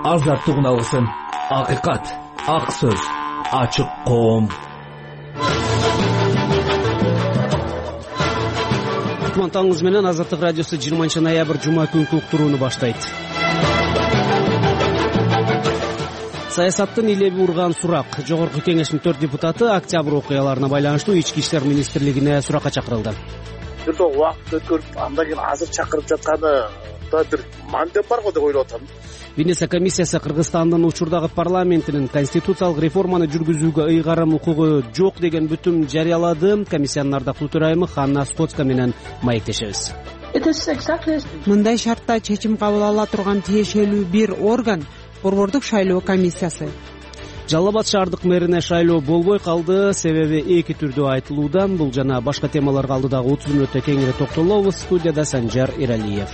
азаттыгын алсын. Акыйкат, ак сөз, ачык коом. Таңыңыз менен Азаттык радиосу 20 ноябрь жума күнкү уктурууну баштайт. Саясаттын илеби урган сурак. Жогорку кеңештин 4 депутаты октябрь окуяларына байланыштуу Ички иштер министрлигине суракка чакырылды. Бир топ убакыт өткөрүп, андан кийин азыр чакырып жатканы да бир мандеп бар го деп ойлоп атам. Венеция комиссиясы Кыргызстандын учурдагы парламентинин конституциялык реформаны жүргүзүүгө ыйгарым укугу жок деген бүтүм жарыялады. Комиссиянын ардактуу төрайымы Ханна Скотска менен маектешебиз. Мындай шартта чечим кабыл ала турган тиешелүү бир орган борбордук шайлоо комиссиясы. Жалал Абад шаардык мэрине шайлоо болбой калды. Себеби эки түрдүү айтылууда. Бул жана башка темаларга алдыдагы 30 мүнөттө кеңири токтолобуз. Студияда Санжар Иралиев.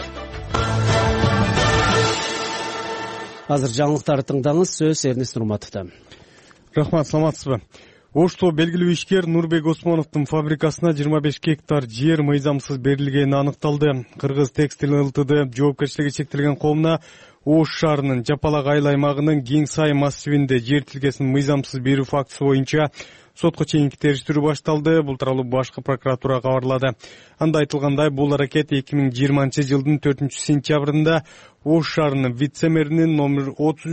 Азыр жаңылыктарды тыңдаңыз. Сөз Эрнест Нурматовдо. Рахмат, саламатсызбы? Ошто белгилүү ишкер Нурбек Осмоновдун фабрикасына 25 гектар жер мыйзамсыз берилгени аныкталды. Кыргыз текстиль ЛТД жоопкерчилиги чектелген коомуна Ош шаарынын Жапалак айыл аймагынын Кеңсай массивинде жер тилкесин мыйзамсыз берүү фактысы боюнча сотко чейинки териштирүү башталды. Бул тууралуу башкы прокуратура кабарлады. Анда айтылгандай, бул аракет 2020-жылдын 4-сентябрында Ош шаарынын вице-мэринин номер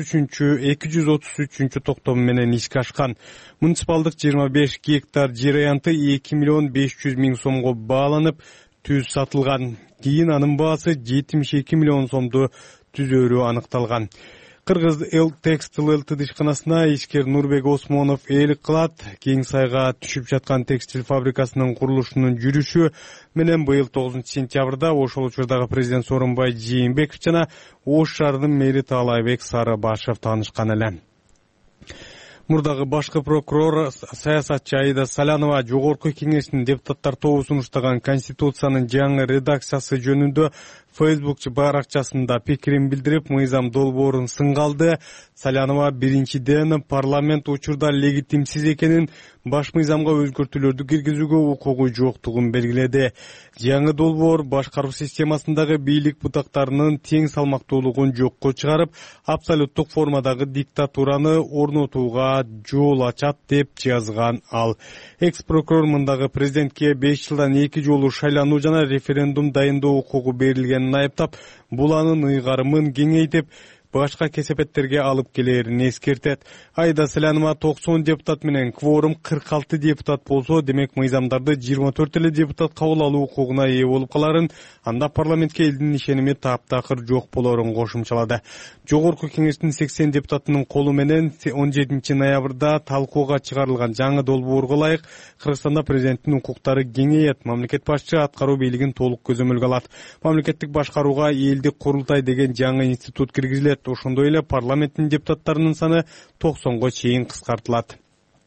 233 токтому менен ишке ашкан. Муниципалдык 25 гектар жер аянты 2 миллион 500 миң сомго бааланып, түз сатылган. Кийин анын баасы 72 миллион сомду түзөөрү аныкталган. Кыргыз текстиль ЛТД ишканасына ишкер Нурбек Осмонов ээлик кылат. Кеңсайга түшүп жаткан текстиль фабрикасынын курулушунун жүрүшү менен быйыл 9-сентябрда ошол учурдагы президент Сооронбай Жээнбеков жана Ош шаарынын мэри Таалайбек Сарыбашев таанышкан эле. Мурдагы башкы прокурор саясатчы Аида Салянова жогорку кеңештин депутаттар тобу сунуштаган конституциянын жаңы редакциясы жөнүндө Facebook баракчасында пикирин билдирип, мыйзам долбоорун сынга алды. Салянова биринчиден парламент учурда легитимсиз экенин, баш мыйзамга өзгөртүүлөрдү киргизүүгө укугу жоктугун белгиледи. Жаңы долбоор башкаруу системасындагы бийлик бутактарынын тең салмактуулугун жокко чыгарып, абсолюттук формадагы диктатураны орнотууга жол ачат деп жазган ал. Экс-прокурор мындагы президентке 5 жылдан 2 жолу шайлануу жана референдум дайындоо укугу берилгенин айыптап, бул анын ыйгарымын кеңейтип, башка кесепеттерге алып келерин эскертет. Аида Салянова 90 депутат менен кворум 46 депутат болсо, демек мыйзамдарды 24 эле депутат кабыл алуу укугуна ээ болуп каларын, анда парламентке элдин ишеними таптакыр жок болорун кошумчалады. Жогорку кеңештин 80 депутатынын колу менен 17 ноябрда талкууга чыгарылган жаңы долбоорго ылайык Кыргызстанда президенттин укуктары кеңейет. Мамлекет башчы аткаруу бийлигин толук көзөмөлгө алат. Мамлекеттик башкарууга элдик курултай деген жаңы институт киргизилет. Ошондой эле парламенттин депутаттарынын саны 90го чейин кыскартылат.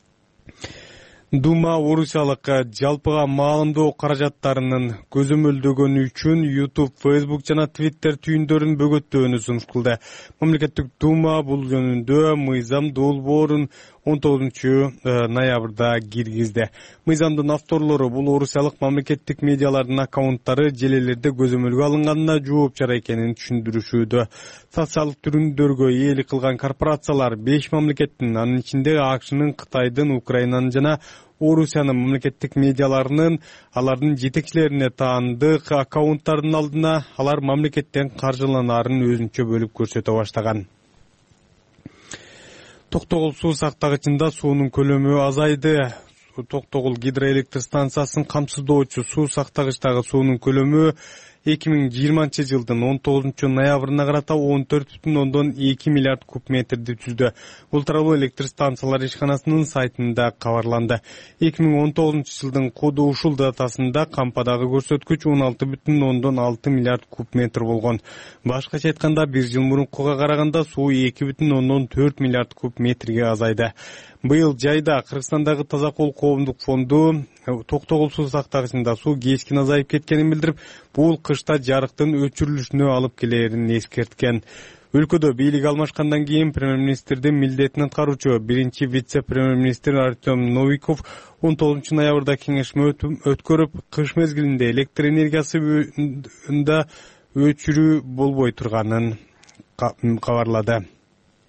Дума орусиялык жалпыга маалымдоо каражаттарынын көзөмөлдөгөнү үчүн YouTube, Facebook жана Twitter түйүндөрүн бөгөттөөнү сунушталды. Мамлекеттик Дума бул жөнүндө мыйзам долбоорун 19 ноябрда киргизди. Мыйзамдын авторлору бул орусиялык мамлекеттик медиалардын аккаунттары желелерде көзөмөлгө алынганына жоопчара экенин түшүндүрүшүүдө. Социалдык түрүндөргө ээлик кылган корпорациялар 5 мамлекеттин, анын ичинде АКШнын, Кытайдын, Украинанын жана Орусиянын мамлекеттик медиаларынын алардын жетекчилерине таандык аккаунттардын алдына алар мамлекеттен каржыланаарын өзүнчө бөлүп көрсөтө баштаган. Токтогул суу сактагычында суунун көлөмү азайды. Токтогул гидроэлектр станциясын камсыздоочу суу сактагычтагы суунун көлөмү 2020-жылдын 19 ноябрына карата 14,2 миллиард куб метрди түздү. Бул тууралуу электр станциялар ишканасынын сайтында кабарланды. 2019 жылдын коду ушул датасында кампадагы көрсөткүч 16,6 миллиард куб метр болгон. Башкача айтканда, 1 жыл мурункуга караганда суу 2,4 миллиард куб метрге азайды. Быйыл жайда Кыргызстандагы Таза кол коомдук фонду Токтогул суу сактагычында суу кескин азайып кеткенин билдирип, бул кышта жарыктын өчүрүлүшүнө алып келерин эскерткен. Өлкөдө бийлик алмашкандан кийин премьер-министрдин милдетин аткаруучу биринчи вице-премьер-министр Артем Новиков 19 ноябрда кеңешме өткөрүп, кыш мезгилинде электр энергиясы өчүрүү болбой турганын кабарлады.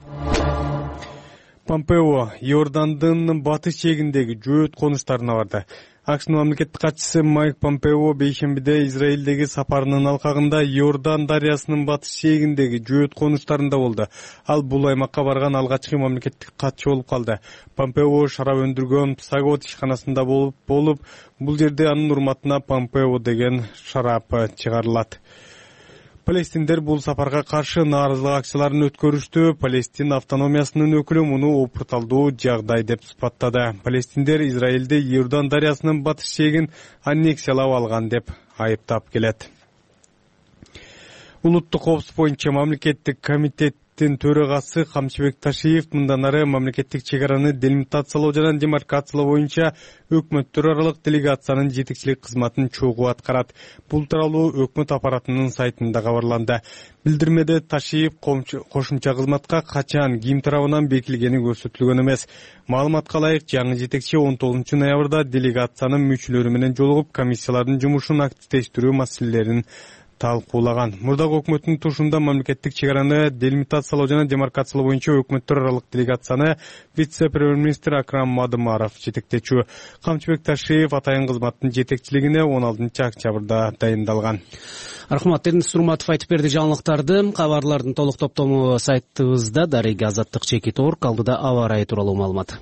Помпео Иордандын батыш чегиндеги жөөт конуштарына барды. АКШнын мамлекеттик катчысы Майк Помпео бейшембиде Израилдеги сапарынын алкагында Иордан дарыясынын батыш чегиндеги жөөт конуштарында болду. Ал бул аймакка барган алгачкы мамлекеттик катчы болуп калды. Помпео шарап өндүргөн Псагот ишканасында болуп, бул жерде анын урматына Помпео деген шарап чыгарылат. Палестиндер бул сапарга каршы нааразылык акцияларын өткөрүштү. Палестин автономиясынын өкүлү муну опурталдуу жагдай деп сыпаттады. Палестиндер Израилди Иордан дарыясынын батыш чегин аннексиялап алган деп айыптап келет. Улуттук коопсуздук боюнча мамлекеттик комитеттин төрагасы Камчыбек Ташиев мындан ары мамлекеттик чегараны делимитациялоо жана демаркациялоо боюнча өкмөттөр аралык делегациянын жетекчилик кызматын чогуу аткарат. Бул тууралуу өкмөт аппаратынын сайтында кабарланды. Билдирмеде Ташиев кошумча кызматка качан, ким тарабынан бекилгени көрсөтүлгөн эмес. Маалыматка ылайык, жаңы жетекчи 19 ноябрда делегациянын мүчөлөрү менен жолугуп, комиссиялардын жумушун активдештирүү маселелерин талкуулаган. Мурдагы өкмөттүн тушунда мамлекеттик чегараны делимитациялоо жана демаркациялоо боюнча өкмөттөр аралык делегацияны вице-премьер-министр Акрам Мадымаров жетектечү. Камчыбек Ташиев атайын кызматтын жетекчилигине 16 октябрда дайындалган. Рахмат, Эрнест Сурматов айтып берди жаңылыктарды. Кабарлардын толук топтому сайтыбызда дареги Азаттык.org, алдыда аба ырайы тууралуу маалымат.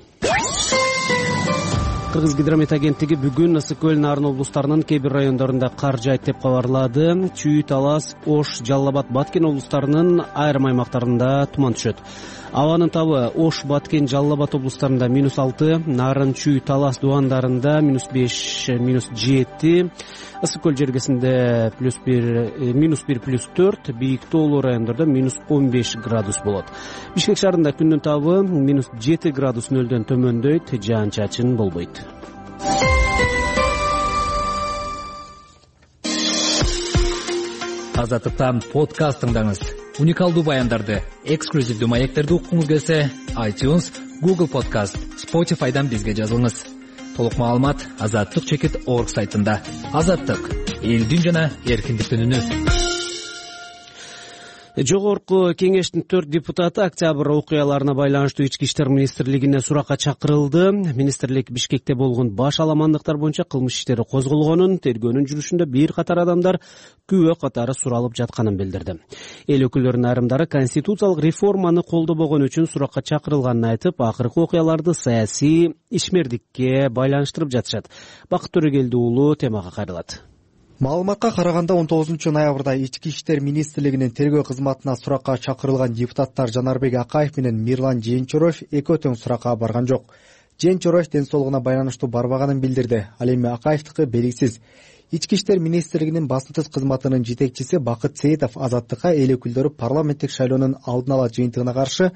Кыргыз гидромет агенттиги бүгүн Ысык көл, Нарын облустарынын кээ бир райондорунда кар жаайт деп кабарлады. Чүй, Талас, Ош, Жалал Абад, Баткен облустарынын айрым аймактарында туман түшөт. Абанын табы Ош, Баткен, Жалал Абад облустарында -6, Нарын, Чүй, Талас дубандарында -5, -7, Ысык көл жергесинде -1, +4, бийик тоолуу райондордо -15 градус болот. Бишкек шаарында күндүн табы -7 градус нөлдөн төмөндөйт, жаан-чачын болбойт. Азаттыктан подкаст тыңдаңыз. Уникалдуу баяндарды, эксклюзивдүү маектерди уккуңуз келсе, iTunes, Google Podcast, Spotify'дан бизге жазылыңыз. Толук маалымат azattyk.org сайтында. Азаттык — элдин жана эркиндиктин үнү. Жогорку кеңештин 4 депутаты октябрь окуяларына байланыштуу Ички иштер министрлигине суракка чакырылды. Министрлик Бишкекте болгон баш аламандыктар боюнча кылмыш иштери козголгонун, тергөөнүн жүрүшүндө бир катар адамдар күбө катары суралып жатканын билдирди. Эл өкүлдөрүнүн айрымдары конституциялык реформаны колдобогон үчүн суракка чакырылганын айтып, акыркы окуяларды саясий ишмердикке байланыштырып жатышат. Бакыт Төрөгелди уулу темага кайрылат. Маалыматка караганда 19 ноябрда Ички иштер министрлигинин тергөө кызматына суракка чакырылган депутаттар Жанарбек Акаев менен Мирлан Жээнчороев экөө тең суракка барган жок. Жээнчороев ден соолугуна байланыштуу барбаганын билдирди. Ал эми Акаевдики белгисиз. Ички иштер министрлигинин басымсыз кызматынын жетекчиси Бакыт Сеитов Азаттыкка эл өкүлдөрү парламенттик шайлоонун алдын ала жыйынтыгына каршы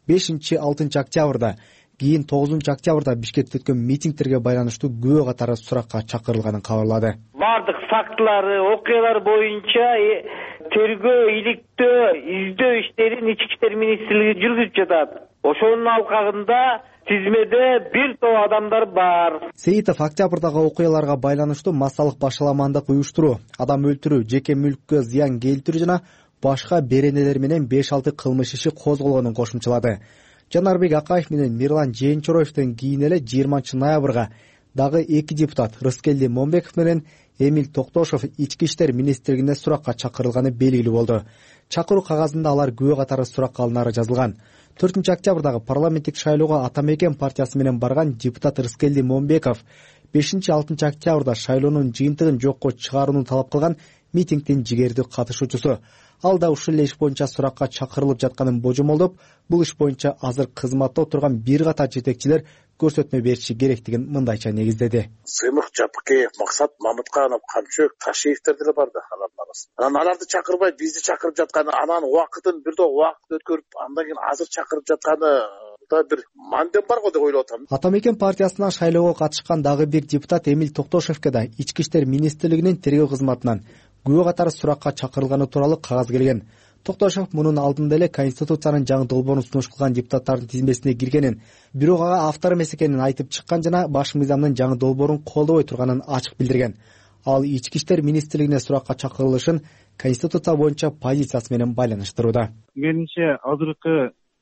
5-6 октябрда, кийин 9 октябрда Бишкекте өткөн митингтерге байланыштуу күбө катары суракка чакырылганын кабарлады. Бардык фактылары, окуялар боюнча тергөө, иликтөө, издөө иштерин Ички иштер министрлиги жүргүзүп жатат. Ошонун алкагында тизмеде бир топ адамдар бар. Сеитов октябрдагы окуяларга байланыштуу массалык башаламандык уюштуруу, адам өлтүрүү, жеке мүлккө зыян келтирүү жана башка беренелер менен 5-6 кылмыш иши козголгонун кошумчалады. Жанарбек Акаев менен Мирлан Жээнчороевден кийин эле 20 ноябрга дагы 2 депутат Рыскелди Момбеков менен Эмиль Токтошов Ички иштер министрлигине суракка чакырылганы белгилүү болду. Чакыруу кагазында алар күбө катары суракка алынары жазылган. 4 октябрдагы парламенттик шайлоого Ата Мекен партиясы менен барган депутат Рыскелди Момбеков 5-6 октябрда шайлоонун жыйынтыгын жокко чыгарууну талап кылган митингдин жигердүү катышуучусу. Ал да ушул иш боюнча суракка чакырылып жатканын божомолдоп, бул иш боюнча азыр кызматта отурган бир катар жетекчилер көрсөтмө бериши керектигин мындайча негиздеди. Сыймык Жапыкеев, Максат Мамытканов, Камчыбек Ташиевдер деле бар да алардын арасында. Анан аларды чакырбай бизди чакырып жатканы, анан убакытын бирдо убакыт өткөрүп, андан кийин азыр чакырып жатканы да бир мандем бар го деп ойлоп атам. Ата Мекен партиясынан шайлоого катышкан дагы бир депутат Эмиль Токтошевке да Ички иштер министрлигинин тергөө кызматынан күбө катары суракка чакырылганы тууралуу кагаз келген. Токтошев мунун алдында эле Конституциянын жаңы долбоорун сунуш кылган депутаттардын тизмесине киргенин, бирок ага автор эмес экенин айтып чыккан жана баш мыйзамдын жаңы долбоорун колдобой турганын ачык билдирген. Ал Ички иштер министрлигине суракка чакырылышын Конституция боюнча позициясы менен байланыштырууда. Менимче азыркы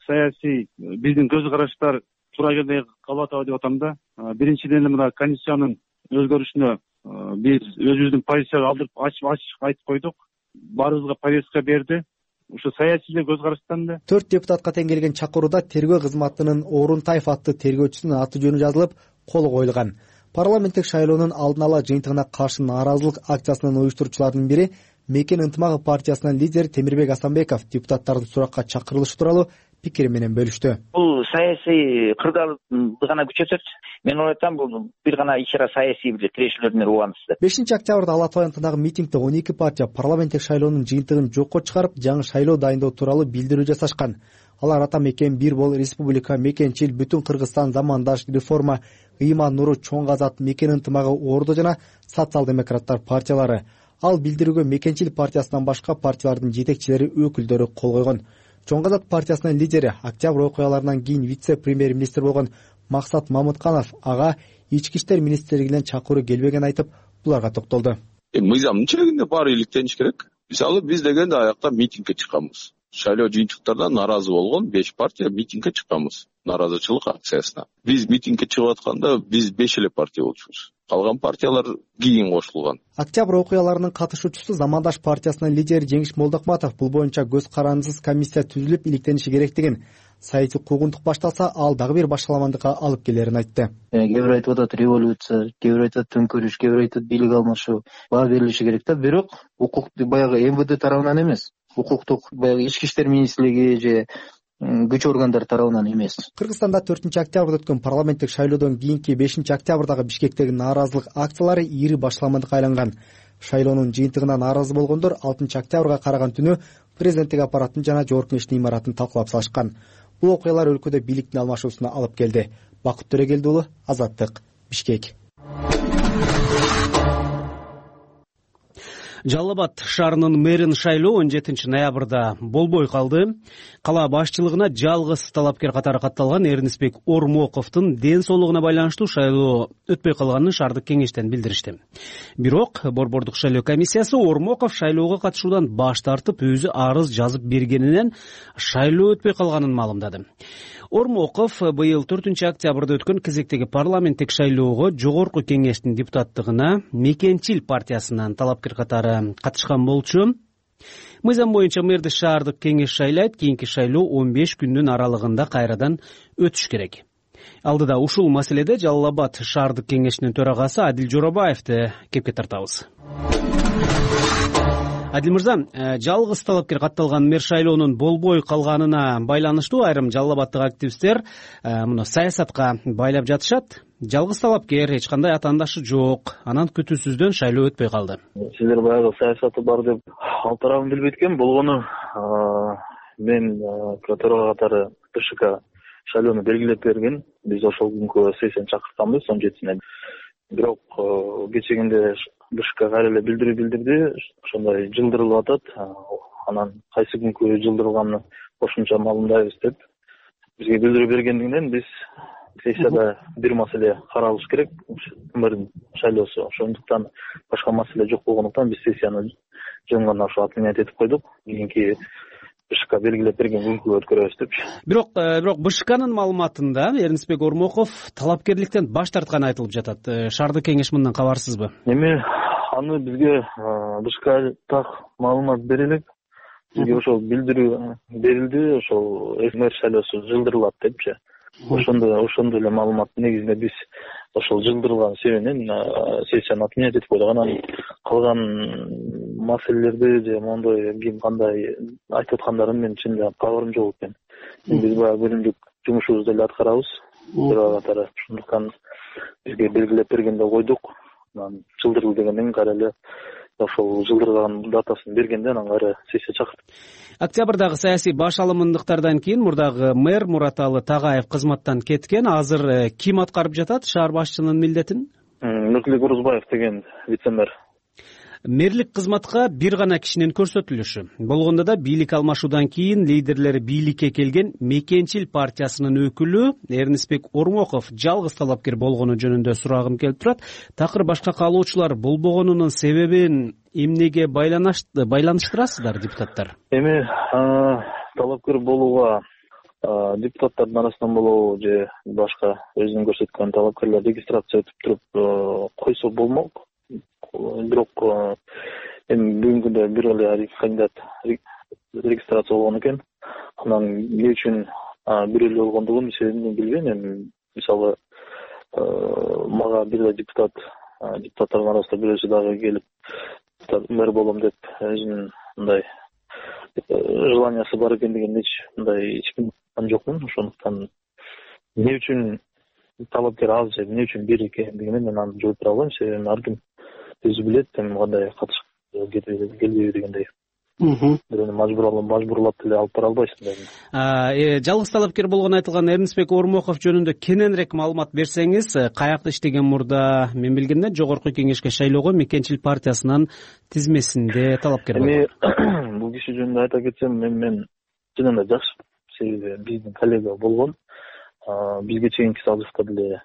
саясий биздин көз караштар туура жерде калып атабы деп атам да. Биринчиден мына конституциянын өзгөрүшүнө биз өзүбүздүн позицияны алдырып ачык айтып койдук. Баарыбызга повестка берди. Ушу саясий көз караштан да 4 депутатка тең келген чакырууда тергөө кызматынын Орунтаев аттуу тергөөчүсүнүн аты жөнү жазылып, кол коюлган. Парламенттик шайлоонун алдын ала жыйынтыгына каршы нааразылык акциясынын уюштуруучуларынын бири Мекен ынтымагы партиясынын лидери Темирбек Асанбеков депутаттардын суракка чакырылышы тууралуу пикири менен бөлүштү. Бул саясий кырдаалды гана күчөтөт. Мен ойлойм, бул бир гана ичара саясий бир тирешүүлөрдүн убандысы. 5-октябрда Ала Тоо антындагы митингде 12 партия парламенттик шайлоонун жыйынтыгын жокко чыгарып, жаңы шайлоо дайындоо тууралуу билдирүү жасашкан. Алар ата мекен бир бол республика, мекенчил, бүтүн Кыргызстан, замандаш реформа, ыйман нуру, чоң азат, мекен ынтымагы, Ордо жана социал-демократтар партиялары. Ал билдирүүгө мекенчил партиясынан башка партиялардын жетекчилери, өкүлдөрү кол койгон. Чоң азат партиясынын лидери, октябрь окуяларынан кийин вице-премьер-министр болгон Максат Мамытканов ага ички иштер министрлигинен чакыруу келбеген айтып, буларга токтолду. Мыйзамдын чегинде баары иликтениш керек. Мисалы биз дегенде аякта митингге чыкканбыз. Шайлоо жыйынтыктардан нааразы болгон 5 партия митингге чыкканбыз. Нааразычылык акциясына. Биз митингге чыгып атканда биз 5 эле партия болчубуз. Калган партиялар кийин кошулган. Октябрь окуяларынын катышуучусу Замандаш партиясынын лидери Жеңиш Молдокматов бул боюнча көз карандысыз комиссия түзүлүп иликтениши керектигин, саясий куугунтук башталса, ал дагы бир башаламандыкка алып келерин айтты. Кээ бир айтып атат революция, кээ бир айтат төңкөрүш, кээ бир айтат бийлик алмашуу. Баа берилиши керек да, бирок укукту баягы МВД тарабынан эмес, укуктук баягы ички иштер министрлиги же күч органдар тарабынан эмес. Кыргызстанда 4-октябрда өткөн парламенттик шайлоодон кийинки 5-октябрдагы Бишкектеги нааразылык акциялары ири башаламандыкка айланган. Шайлоонун жыйынтыгына нааразы болгондор 6-октябрга караган түнү президенттик аппараттын жана жогорку кеңештин имаратын талкалап салышкан. Бул окуялар өлкөдө бийликтин алмашуусуна алып келди. Бакыт Төрөгелди уулу, Азаттык, Бишкек. Жалал Абад шаарынын мэрин шайлоо 17 ноябрда болбой калды. Кала башчылыгына жалгыз талапкер катары катталган Эрнисбек Ормоковдун ден соолугуна байланыштуу шайлоо өтпөй калганын шаардык кеңештен билдиришти. Бирок борбордук шайлоо комиссиясы Ормоков шайлоого катышуудан баш тартып, өзү арыз жазып бергенинен шайлоо өтпөй калганын маалымдады. Ормоков быйыл 4-октябрда өткөн кезектеги парламенттик шайлоого жогорку кеңештин депутаттыгына Мекенчил партиясынан талапкер катары катышкан болчу. Мыйзам боюнча мэрди шаардык кеңеш шайлайт, кийинки шайлоо 15 күндүн аралыгында кайрадан өтүш керек. Алдыда ушул маселеде Жалал Абад шаардык кеңешинин төрагасы Адил Жоробаевди кепке тартабыз. Адил мырза, жалгыз талапкер катталган мэр шайлоонун болбой калганына байланыштуу айрым Жалал Абаддык активисттер муну саясатка байлап жатышат. Жалгыз талапкер, эч кандай атаандашы жок, анан күтүүсүздөн шайлоо өтпөй калды. Силер баягы саясаты бар деп ал тарабын билбейт экен. Болгону мен төрага катары БШК шайлоону белгилеп берген. Биз ошол күнкү сессияны чакыртканбыз 17-сине. Бирок кечегинде БШК кайра эле билдирүү билдирди. Ошондой жылдырылып атат. Анан кайсы күнкү жылдырылганын кошумча маалымдайбыз деп бизге билдирүү бергендигинен биз сессияда бир маселе каралыш керек. Мэрдин шайлоосу. Ошондуктан башка маселе жок болгондуктан биз сессияны жыйынгандан ошо отменять этип койдук. Кийинки БШК белгилеп берген күнкү өткөрөбүз депчи. Бирок БШКнын маалыматында Эрнисбек Ормоков талапкерликтен баш тартканы айтылып жатат. Шаардык кеңеш мындан кабарсызбы? Эми аны бизге БШК так маалымат берелек. Бизге ошол билдирүү берилди, ошол мэр шайлоосу жылдырылат депчи. Ошондой эле маалыматтын негизинде биз ошол жылдырылган себебинен сессияны отменять этип койдук. Анан калган маселелерди же мондой ким кандай айтып аткандарын мен чынында кабарым жок экен. Биз баягы бөлүмдүк жумушубузду эле аткарабыз. Катары ошондуктан бизге белгилеп бергенде койдук. Анан жылдырыл дегенден кайра эле ошол жылдырган датасын бергенде анан кайра сессия чакырдык. Октябрдагы саясий баш алымындыктардан кийин мурдагы мэр Мураталы Тагаев кызматтан кеткен. Азыр ким аткарып жатат шаар башчынын милдетин? Нуртулбек Орозбаев деген вице-мэр. Мэрлик кызматка бир гана кишинин көрсөтүлүшү. Болгондо да бийлик алмашуудан кийин лидерлери бийликке келген Мекенчил партиясынын өкүлү Эрнисбек Ормоков жалгыз талапкер болгону жөнүндө сурагым келип турат. Такыр башка каалоочулар болбогонунун себебин эмнеге байланыштырасыздар депутаттар? Эми талапкер болууга депутаттардын арасынан болобу же башка өзүнүн көрсөткөн талапкерлер регистрация өтүп туруп койсо болмок. Бирок эми бүгүнкү күндө бир эле кандидат регистрация болгон экен. Анан эмне үчүн бир эле болгондугун себебин билбейм. Эми мисалы мага бир эле депутаттардын арасында бирөөсү дагы келип мэр болом деп өзүнүн мындай желаниясы бар экендигин эч ким жокмун. Ошондуктан эмне үчүн талапкер аз же эмне үчүн бир экендигине мен аны жооп бере албайм. Себеби ар ким өзү билет эми кандай катышып келбейби дегендей. Бирөөнү мажбурлап деле алып бара албайсың. Жалгыз талапкер болгону айтылган Эрнестбек Ормоков жөнүндө кененирээк маалымат берсеңиз, каякта иштеген мурда? Мен билгенде Жогорку Кеңешке шайлоого Мекенчил партиясынын тизмесинде талапкер болгон. Бул киши жөнүндө айта кетсем, мен чынын эле жакшы, себеби биздин коллега болгон. Бизге чейинки созывда деле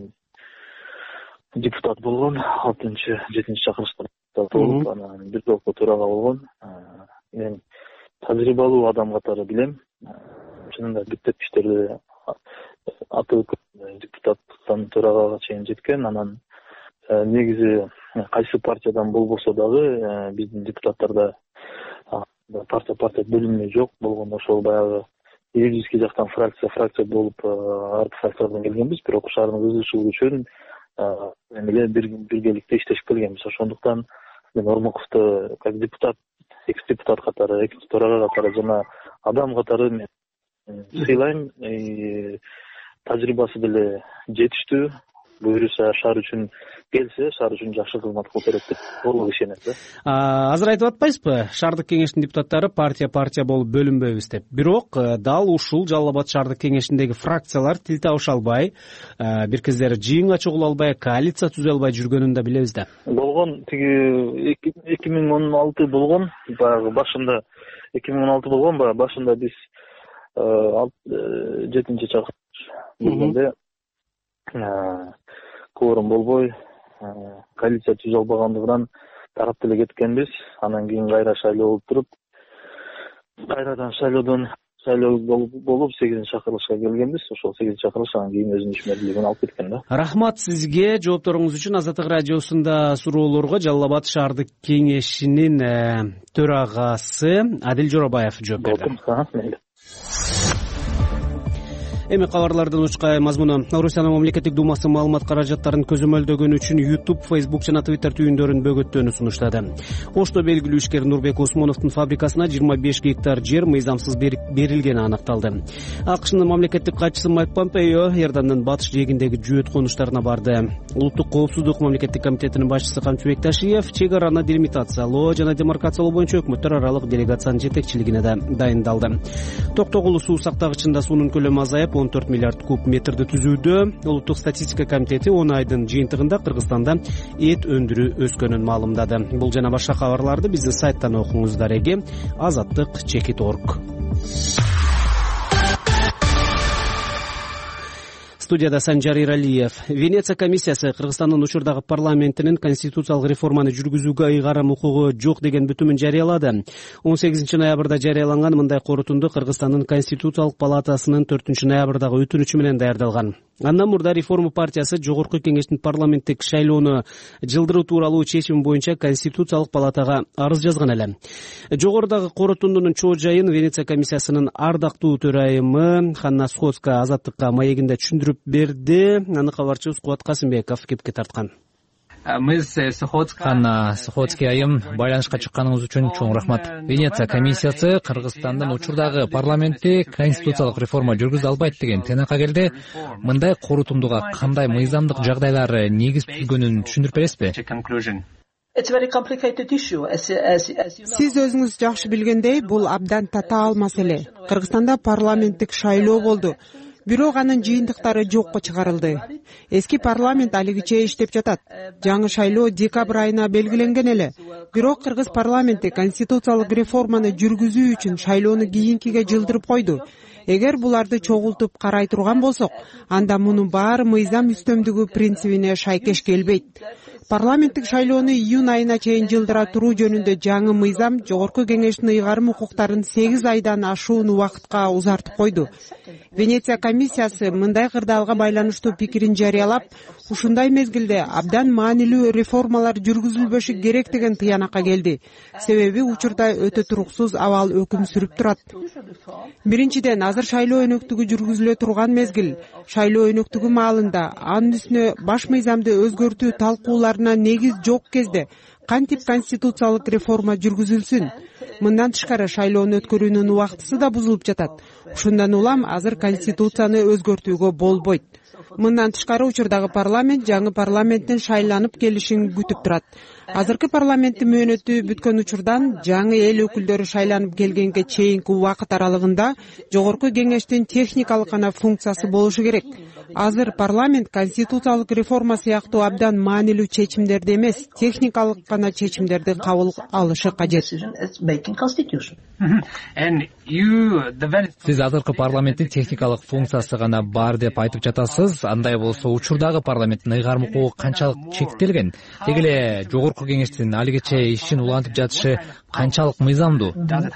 депутат болгон, 6-7 чакырышта болуп, анан бир топко төрага болгон. Мен тажрыйбалуу адам катары билем. Чынында биттепиштерди атып депутаттан төрагага чейин жеткен. Анан негизи кайсы партиядан болбосо дагы биздин депутаттарда партия бөлүнмө жок болгондо ошол баягы юридический жактан фракция болуп ар фракциялардан келгенбиз. Бирок шаардын кызыгышуу үчүн эле биргеликте иштешип келгенбиз. Ошондуктан мен Ормоковду как депутат, экс-депутат катары, экс-төрага катары жана адам катары мен сыйлайм. Тажрыйбасы деле жетиштүү. Буюрса шаар үчүн келсе, шаар үчүн жакшы кызмат кылып берет деп толук ишенет да. Азыр айтып атпайсызбы, шаардык кеңештин депутаттары партия болуп бөлүнбөйбүз деп. Бирок дал ушул Жалал Абад шаардык кеңешиндеги фракциялар тил табыша албай, бир кездери жыйынга чогула албай, коалиция түзө албай жүргөнүн да билебиз да. Болгон тиги 2016 болгон, баягы башында 2016 болгон, баягы башында биз 7-чи чакырыш болгондо кворум болбой, коалиция түзө албагандыгынан тарап деле кеткенбиз. Анан кийин кайра шайлоо болуп туруп, кайрадан шайлоо болуп 8-чи чакырылышка келгенбиз. Ошол 8-чи чакырылыш анан кийин өзүнүн ишмердүүлүгүн алып кеткен да. Рахмат сизге жоопторуңуз үчүн. Азаттык радиосунда суроолорго Жалал Абад шаардык кеңешинин төрагасы Адил Жоробаев жооп берди. Эми кабарлардын учкай мазмуну. Орусиянын мамлекеттик думасы маалымат каражаттарын көзөмөлдөгөн үчүн YouTube, Facebook жана Twitter түйүндөрүн бөгөттөөнү сунуштады. Ошто белгилүү ишкер Нурбек Осмоновдун фабрикасына 25 гектар жер мыйзамсыз берилгени аныкталды. АКШнын мамлекеттик катчысы Майк Помпео Эрдандын батыш жээгиндеги жөөт конуштарына барды. Улуттук коопсуздук мамлекеттик комитетинин башчысы Камчыбек Ташиев чек араны делимитациялоо жана демаркациялоо боюнча өкмөттөр аралык делегациянын жетекчилигине да дайындалды. Токтогулу суу сактагычында суунун көлөмү азайып 14 миллиард куб метрди түзүүдө. Улуттук статистика комитети 10 айдын жыйынтыгында Кыргызстанда эт өндүрүү өскөнүн маалымдады. Бул жана башка кабарларды биздин сайттан окуңуздар. azattik.org. Студияда Санжар Иралиев. Венеция комиссиясы Кыргызстандын учурдагы парламентинин конституциялык реформаны жүргүзүүгө ыйгарым укугу жок деген бүтүмүн жарыялады. 18 ноябрда жарыяланган мындай корутунду Кыргызстандын конституциялык палатасынын 4 ноябрдагы өтүнүчү менен даярдалган. Андан мурда реформа партиясы Жогорку Кеңештин парламенттик шайлоону жылдыруу тууралуу чечим боюнча конституциялык палатага арыз жазган эле. Жогорудагы корутундунун чоо жайын Венеция комиссиясынын ардактуу төрайымы Ханна Сходска Азаттыкка маегинде түшүндүрүп берди. Аны кабарчыбыз Кубат Касымбеков кепке тарткан. Ханна Сходски айым, байланышка чыкканыңыз үчүн чоң рахмат. Венеция комиссиясы Кыргызстандын учурдагы парламентти конституциялык реформа жүргүзө албайт деген тыйнакка келди. Мындай корутундуга кандай мыйзамдык жагдайлар негиз түзгөнүн түшүндүрүп бересизби? Сиз өзүңүз жакшы билгендей, бул абдан татаал маселе. Кыргызстанда парламенттик шайлоо болду. Бирок анын жыйынтыктары жокко чыгарылды. Эски парламент алигиче иштеп жатат. Жаңы шайлоо декабрь айына белгиленген эле. Бирок кыргыз парламенти конституциялык реформаны жүргүзүү үчүн шайлоону кийинкиге жылдырып койду. Эгер буларды чогултуп карай турган болсок, анда мунун баары мыйзам үстөмдүгү принцибине шайкеш келбейт. парламенттик шайлоону июнь айына чейин жылдыра туруу жөнүндө жаңы мыйзам жогорку кеңештин ыйгарым укуктарын 8 айдан ашуун убакытка узартып койду. Венеция комиссиясы мындай кырдаалга байланыштуу пикирин жарыялап, ушундай мезгилде абдан маанилүү реформалар жүргүзүлбөшү керек деген тыянакка келди. Себеби учурда өтө туруксуз абал өкүм сүрүп турат. Биринчиден, азыр шайлоо өнөктүгү жүргүзүлө турган мезгил. Шайлоо өнөктүгү маалында анын үстүнө баш мыйзамды өзгөртүү талкууларына негиз жок кезде кантип конституциялык реформа жүргүзүлсүн? Мындан тышкары шайлоону өткөрүүнүн убактысы да бузулуп жатат. Ушундан улам азыр конституцияны өзгөртүүгө болбойт. Мындан тышкары учурдагы парламент жаңы парламенттин шайланып келишин күтүп турат. Азыркы парламенттин мөөнөтү бүткөн учурдан жаңы эл өкүлдөрү шайланып келгенге чейинки убакыт аралыгында жогорку кеңештин техникалык гана функциясы болушу керек. Азыр парламент конституциялык реформа сыяктуу абдан маанилүү чечимдерди эмес, техникалык гана чечимдерди кабыл алышы кажет. Сиз азыркы парламенттин техникалык функциясы гана бар деп айтып жатасыз. Андай болсо учурдагы парламенттин ыйгарым укугу канчалык чектелген? Деги эле жогорку кеңештин алигече ишин улантып жатышы канчалык мыйзамдуу?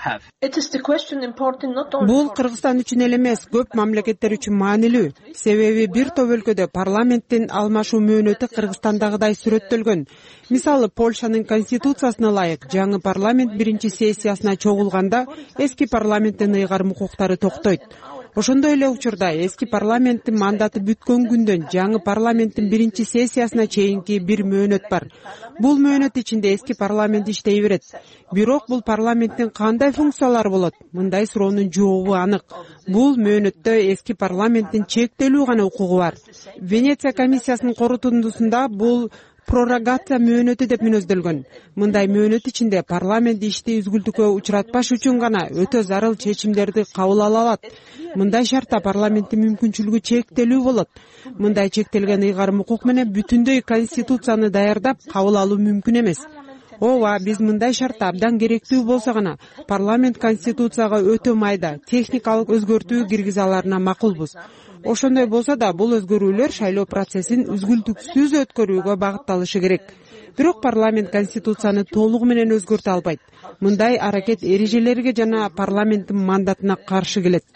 Бул Кыргызстан үчүн эле эмес, көп мамлекеттер үчүн маанилүү. Себеби бир топ өлкөдө парламенттин алмашуу мөөнөтү Кыргызстандагыдай сүрөттөлгөн. Мисалы, Польшанын конституциясына ылайык жаңы парламент биринчи сессиясына чогулганда эски парламенттин ыйгарым укуктары токтойт. Ошондой эле учурда эски парламенттин мандаты бүткөн күндөн жаңы парламенттин биринчи сессиясына чейинки бир мөөнөт бар. Бул мөөнөт ичинде эски парламент иштей берет. Бирок бул парламенттин кандай функциялары болот? Мындай суроонун жообу анык. Бул мөөнөттө эски парламенттин чектелүү гана укугу бар. Венеция комиссиясынын корутундусунда бул пророгация мөөнөтү деп мүнөздөлгөн. Мындай мөөнөт ичинде парламент ишти үзгүлтүккө учуратпаш үчүн гана өтө зарыл чечимдерди кабыл ала алат. Мындай шартта парламенттин мүмкүнчүлүгү чектелүү болот. Мындай чектелген ыйгарым укук менен бүтүндөй конституцияны даярдап кабыл алуу мүмкүн эмес. Ооба, биз мындай шартта абдан керектүү болсо гана парламент конституцияга өтө майда техникалык өзгөртүү киргизе аларына макулбуз. Ошондой болсо да бул өзгөрүүлөр шайлоо процессин үзгүлтүксүз өткөрүүгө багытталышы керек. Бирок парламент конституцияны толугу менен өзгөртө албайт. Мындай аракет эрежелерге жана парламенттин мандатына каршы келет.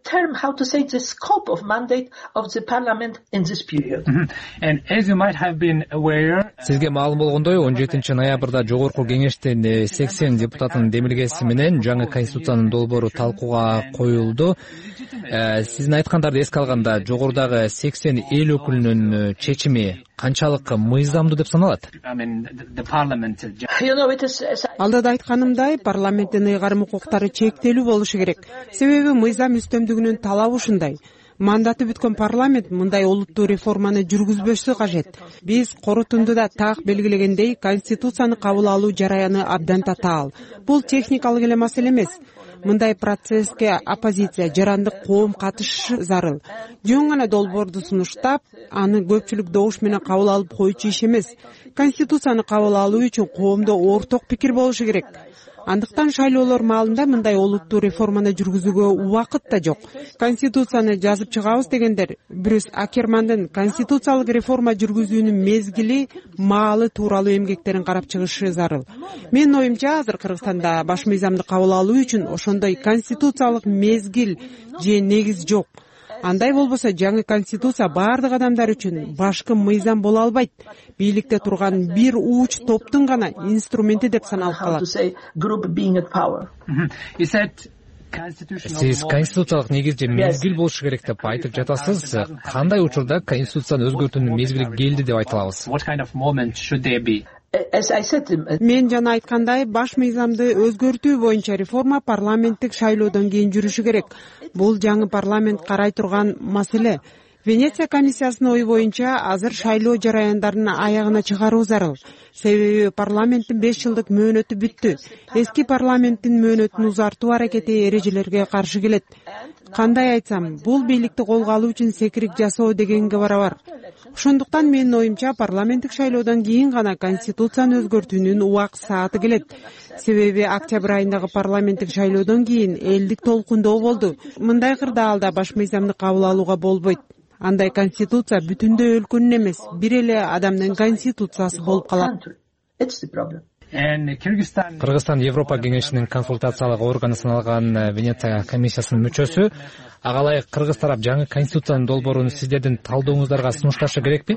Сизге маалым болгондой, 17 ноябрда жогорку кеңештин 80 депутатынын демилгеси менен жаңы конституциянын долбоору талкууга коюлду. Сиздин айткандарды эске алганда, жогорудагы 80 эл өкүлүнүн чечими канчалык мыйзамдуу деп саналат? Алдыда айтканымдай, парламенттин ыйгарым укуктары чектелүү болушу керек. Себеби мыйзам үстөмдүгүнүн талабы ушундай. Мандаты бүткөн парламент мындай олуттуу реформаны жүргүзбөшү кажет. Биз корутундуда так белгилегендей, конституцияны кабыл алуу жараяны абдан татаал. Бул техникалык эле маселе эмес. Мындай процесске оппозиция, жарандык коом катышышы зарыл. Жөн гана долбоорду сунуштап, аны көпчүлүк добуш менен кабыл алып коючу иш эмес. Конституцияны кабыл алуу үчүн коомдо орток пикир болушу керек. Андыктан шайлоолор маалында мындай олуттуу реформаны жүргүзүүгө убакыт да жок. Конституцияны жазып чыгабыз дегендер Брюс Акермандын конституциялык реформа жүргүзүүнүн мезгили, маалы тууралуу эмгектерин карап чыгышы зарыл. Менин оюмча, азыр Кыргызстанда баш мыйзамды кабыл алуу үчүн ошондой конституциялык мезгил же негиз жок. Андай болбосо жаңы конституция баардык адамдар үчүн башкы мыйзам боло албайт. Бийликте турган бир ууч топтун гана инструменти деп саналып калат. Сиз конституциялык негиз же мезгил болушу керек деп айтып жатасыз. Кандай учурда конституцияны өзгөртүүнүн мезгили келди деп айта алабыз? Мен жана айткандай, баш мыйзамды өзгөртүү боюнча реформа парламенттик шайлоодон кийин жүрүшү керек. Бул жаңы парламент карай турган маселе. Венеция комиссиясынын ою боюнча азыр шайлоо жараяндарын аягына чыгаруу зарыл. Себеби парламенттин 5 жылдык мөөнөтү бүттү. Эски парламенттин мөөнөтүн узартуу аракети эрежелерге каршы келет. Кандай айтсам, бул бийликти колго алуу үчүн секирик жасоо дегенге барабар. Ошондуктан менин оюмча парламенттик шайлоодон кийин гана конституцияны өзгөртүүнүн убак сааты келет. Себеби октябрь айындагы парламенттик шайлоодон кийин элдик толкундоо болду. Мындай кырдаалда баш мыйзамды кабыл алууга болбойт. андай конституция бүтүндөй өлкөнүн эмес, бир эле адамдын конституциясы болуп калат. Кыргызстан Европа кеңешинин консультациялык органы саналган Венеция комиссиясынын мүчөсү. Ага ылайык кыргыз тарап жаңы конституциянын долбоорун сиздердин талдооңуздарга сунушташы керекпи?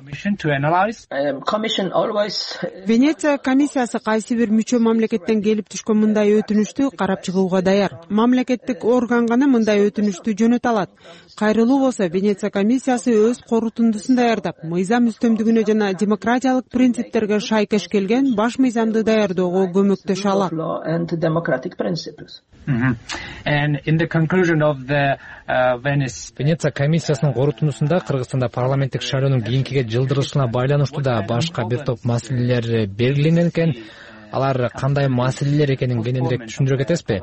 Венеция комиссиясы кайсы бир мүчө мамлекеттен келип түшкөн мындай өтүнүштү карап чыгууга даяр. Мамлекеттик орган гана мындай өтүнүштү жөнөтө алат. Кайрылуу болсо Венеция комиссиясы өз корутундусун даярдап, мыйзам үстөмдүгүнө жана демократиялык принциптерге шайкеш келген баш мыйзамды даярдоого көмөктөшө алат. Венеция комиссиясынын корутундусунда Кыргызстанда парламенттик шайлоонун кийинкиге жылдырылышына байланыштуу да башка бир топ маселелер белгиленген экен. Алар кандай маселелер экенин кененирээк түшүндүрө кетесизби?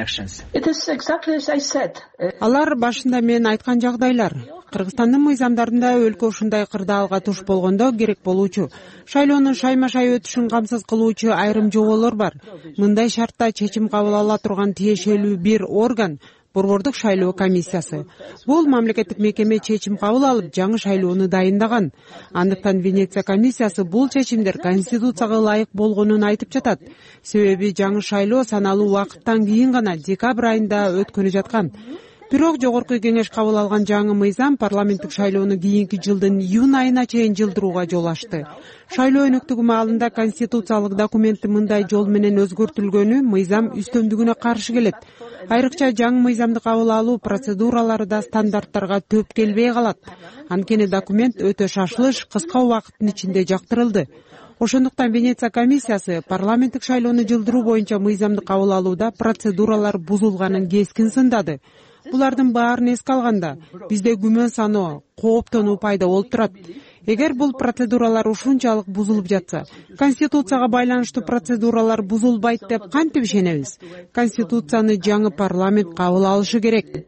Алар башында мен айткан жагдайлар. Кыргызстандын мыйзамдарында өлкө ушундай кырдаалга туш болгондо керек болуучу шайлоонун шайма-шай өтүшүн камсыз кылуучу айрым жоболор бар. Мындай шартта чечим кабыл ала турган тиешелүү бир орган Борбордук шайлоо комиссиясы. Бул мамлекеттик мекеме чечим кабыл алып, жаңы шайлоону дайындаган. Андыктан Венеция комиссиясы бул чечимдер конституцияга ылайык болгонун айтып жатат. Себеби жаңы шайлоо саналуу убакыттан кийин гана декабрь айында өткөнү жаткан. Бирок жогорку кеңеш кабыл алган жаңы мыйзам парламенттик шайлоону кийинки жылдын июнь айына чейин жылдырууга жол ачты. Шайлоо өнөктүгү маалында конституциялык документти мындай жол менен өзгөртүлгөнү мыйзам үстөмдүгүнө каршы келет. Айрыкча жаңы мыйзамды кабыл алуу процедуралары да стандарттарга төп келбей калат. Анткени документ өтө шашылыш, кыска убакыттын ичинде жактырылды. Ошондуктан Венеция комиссиясы парламенттик шайлоону жылдыруу боюнча мыйзамды кабыл алууда процедуралар бузулганын кескин сындады. Булардын баарын эске алганда, бизде күмөн саноо, кооптонуу пайда болуп турат. Эгер бул процедуралар ушунчалык бузулуп жатса, конституцияга байланыштуу процедуралар бузулбайт деп кантип ишенебиз? Конституцияны жаңы парламент кабыл алышы керек.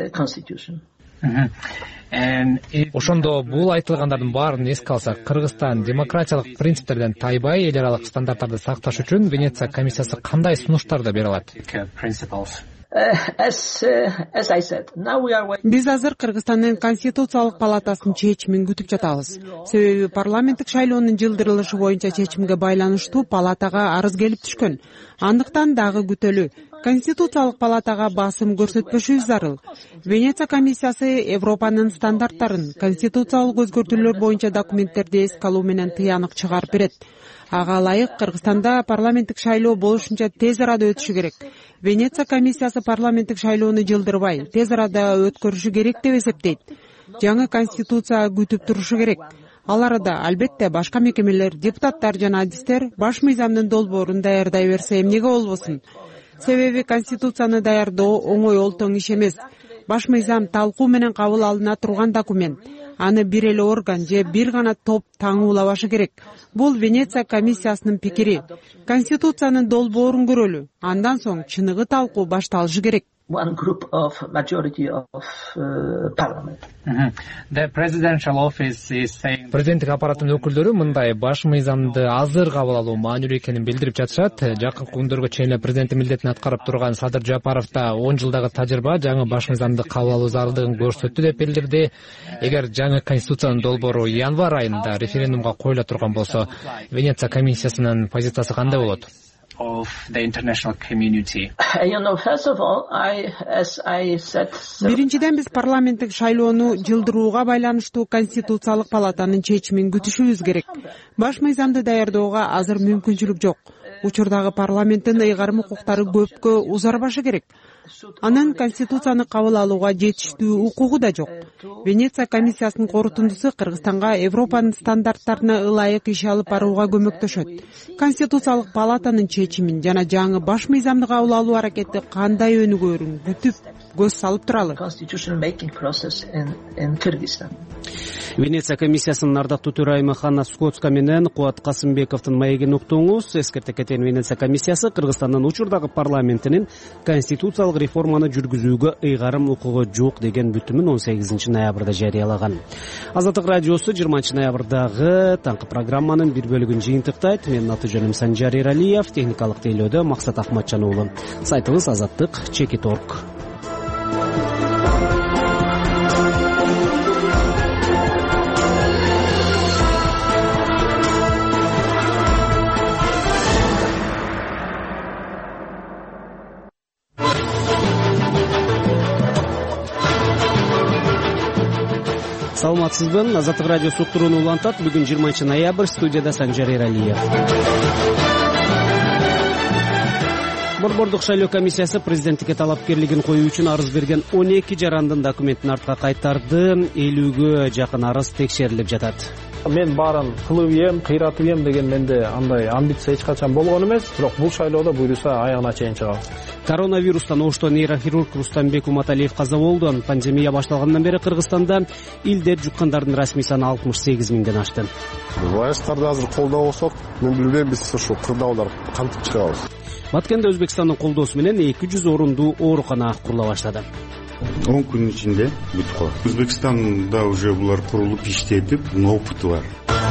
Ошондо бул айтылгандардын баарын эске алсак, Кыргызстан демократиялык принциптерден тайбай эл аралык стандарттарды сакташ үчүн Венеция комиссиясы кандай сунуштарды бере алат? Биз азыр Кыргызстандын конституциялык палатасынын чечимин күтүп жатабыз. Себеби парламенттик шайлоонун жылдырылышы боюнча чечимге байланыштуу палатага арыз келип түшкөн. Андыктан дагы күтөлү. Конституциялык палатага басым көрсөтпөшүбүз зарыл. Венеция комиссиясы Европанын стандарттарын, конституциялык өзгөртүүлөр боюнча документтерди эске алуу менен тыянак чыгарып берет. Ага ылайык Кыргызстанда парламенттик шайлоо болушунча тез арада өтүшү керек. Венеция комиссиясы парламенттик шайлоону жылдырбай, тез арада өткөрүшү керек деп эсептейт. Жаңы конституция күтүп турушу керек. Ал арада албетте башка мекемелер, депутаттар жана адистер баш мыйзамдын долбоорун даярдай берсе эмнеге болбосун? Себеби конституцияны даярдоо оңой олтоң иш эмес. Баш мыйзам талкуу менен кабыл алына турган документ. Аны бир эле орган же бир гана топ таңуулабашы керек. Бул Венеция комиссиясынын пикири. Конституциянын долбоорун көрөлү. Андан соң чыныгы талкуу башталышы керек. Президенттик аппараттын өкүлдөрү мындай баш мыйзамды азыр кабыл алуу маанилүү экенин билдирип жатышат. Жакынкы күндөргө чейин президенттин милдетин аткарып турган Садыр Жапаров да 10 жылдагы тажрыйба жаңы баш мыйзамды кабыл алуу зарылдыгын көрсөттү деп билдирди. Эгер жаңы конституциянын долбоору январь айында референдумга коюла турган болсо, Венеция комиссиясынын позициясы кандай болот? Биринчиден биз парламенттик шайлоону жылдырууга байланыштуу конституциялык палатанын чечимин күтүшүбүз керек. Баш мыйзамды даярдоого азыр мүмкүнчүлүк жок. Учурдагы парламенттин ыйгарым укуктары көпкө узарбашы керек. Анын конституцияны кабыл алууга жетиштүү укугу да жок. Венеция комиссиясынын корутундусу Кыргызстанга Европанын стандарттарына ылайык иш алып барууга көмөктөшөт. Конституциялык палатанын чечимин жана жаңы баш мыйзамды кабыл алуу аракети кандай өнүгөөрүн күтүп көз салып туралы. Венеция комиссиясынын ардактуу төрайымы Ханна Скотска менен Кубат Касымбековдун маегин уктуңуз. Эскерте кеткен Венеция комиссиясы Кыргызстандын учурдагы парламентинин конституциялык реформаны жүргүзүүгө ыйгарым укугу жок деген бүтүмүн 18 ноябрда жарыялаган. Азаттык радиосу 20 ноябрдагы таңкы программанын бир бөлүгүн жыйынтыктайт. Менин аты жөнүм Санжар Эралиев, техникалык тейлөөдө Максат Ахматжан уулу. Сайтыбыз azаттык.org. саламатсызбы? Азаттык радиосу уктурууну улантат. Бүгүн 20 ноябрь, студияда Санжар Эралиев. Борбордук шайлоо комиссиясы президенттикке талапкерлигин коюу үчүн арыз берген 12 жарандын документин артка кайтарды. 50ге жакын арыз текшерилип жатат. Мен баарын кылып ем, кыйратып ем деген менде андай амбиция эч качан болгон эмес, бирок бул шайлоодо буйруса аягына чейин чыгабыз. Коронавирустан ошто нейрохирург Рустамбек Уматалиев каза болду. Пандемия башталгандан бери Кыргызстанда илдет жуккандардын расмий саны 68 миңден ашты. Вайрастарды азыр колдоо болсок, мен билбейм, биз ушу кырдаалар кантип чыгабыз. Баткенде Өзбекстандын колдоосу менен 200 орундуу оорукана курула баштады. 10 күн ичинде бүтүп калат. Өзбекстанда уже булар курулуп иштетип, опыты бар.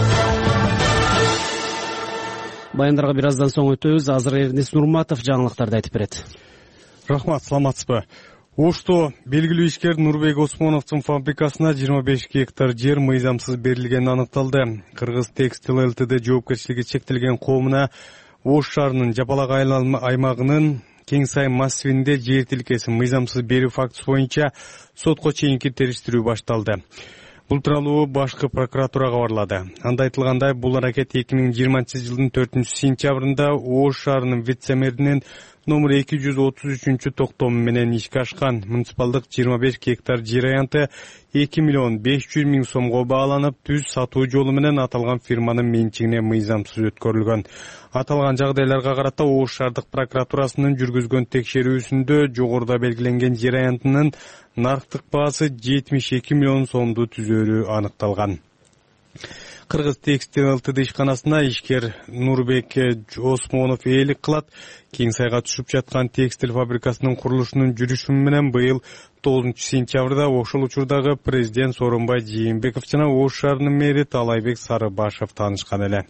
Баяндарга бир аздан соң өтөбүз. Азыр Эрнис Нурматов жаңылыктарды айтып берет. Рахмат, саламатсызбы? Ошто белгилүү ишкер Нурбек Осмоновдун фабрикасына 25 гектар жер мыйзамсыз берилгени аныкталды. Кыргыз Текстил ЛТД жоопкерчилиги чектелген коомуна Ош шаарынын Жапалак аймагынын Кең Сайын массивинде жер тилкеси мыйзамсыз берүү фактысы боюнча сотко чейинки териштирүү башталды. Бул тууралуу башкы прокуратура кабарлады. Анда айтылгандай, бул аракет 2020-жылдын 4-сентябрында Ош шаарынын вице-мэринин номер 233 токтому менен ишке ашкан. Муниципалдык 25 гектар жер аянты 2 миллион 500 миң сомго бааланып, түз сатуу жолу менен аталган фирманын менчигине мыйзамсыз өткөрүлгөн. Аталган жагдайларга карата Ош шаардык прокуратурасынын жүргүзгөн текшерүүсүндө жогоруда белгиленген жер аянтынын нарктык баасы 72 миллион сомду түзөрү аныкталган. Кыргыз Текстил ЛТД ишканасына ишкер Нурбек Осмонов ээлик кылат. Кең Сайга түшүп жаткан текстил фабрикасынын курулушунун жүрүшү менен быйыл 9-сентябрда ошол учурдагы президент Сооронбай Жээнбеков жана Ош шаарынын мэри Таалайбек Сарыбашев таанышкан эле.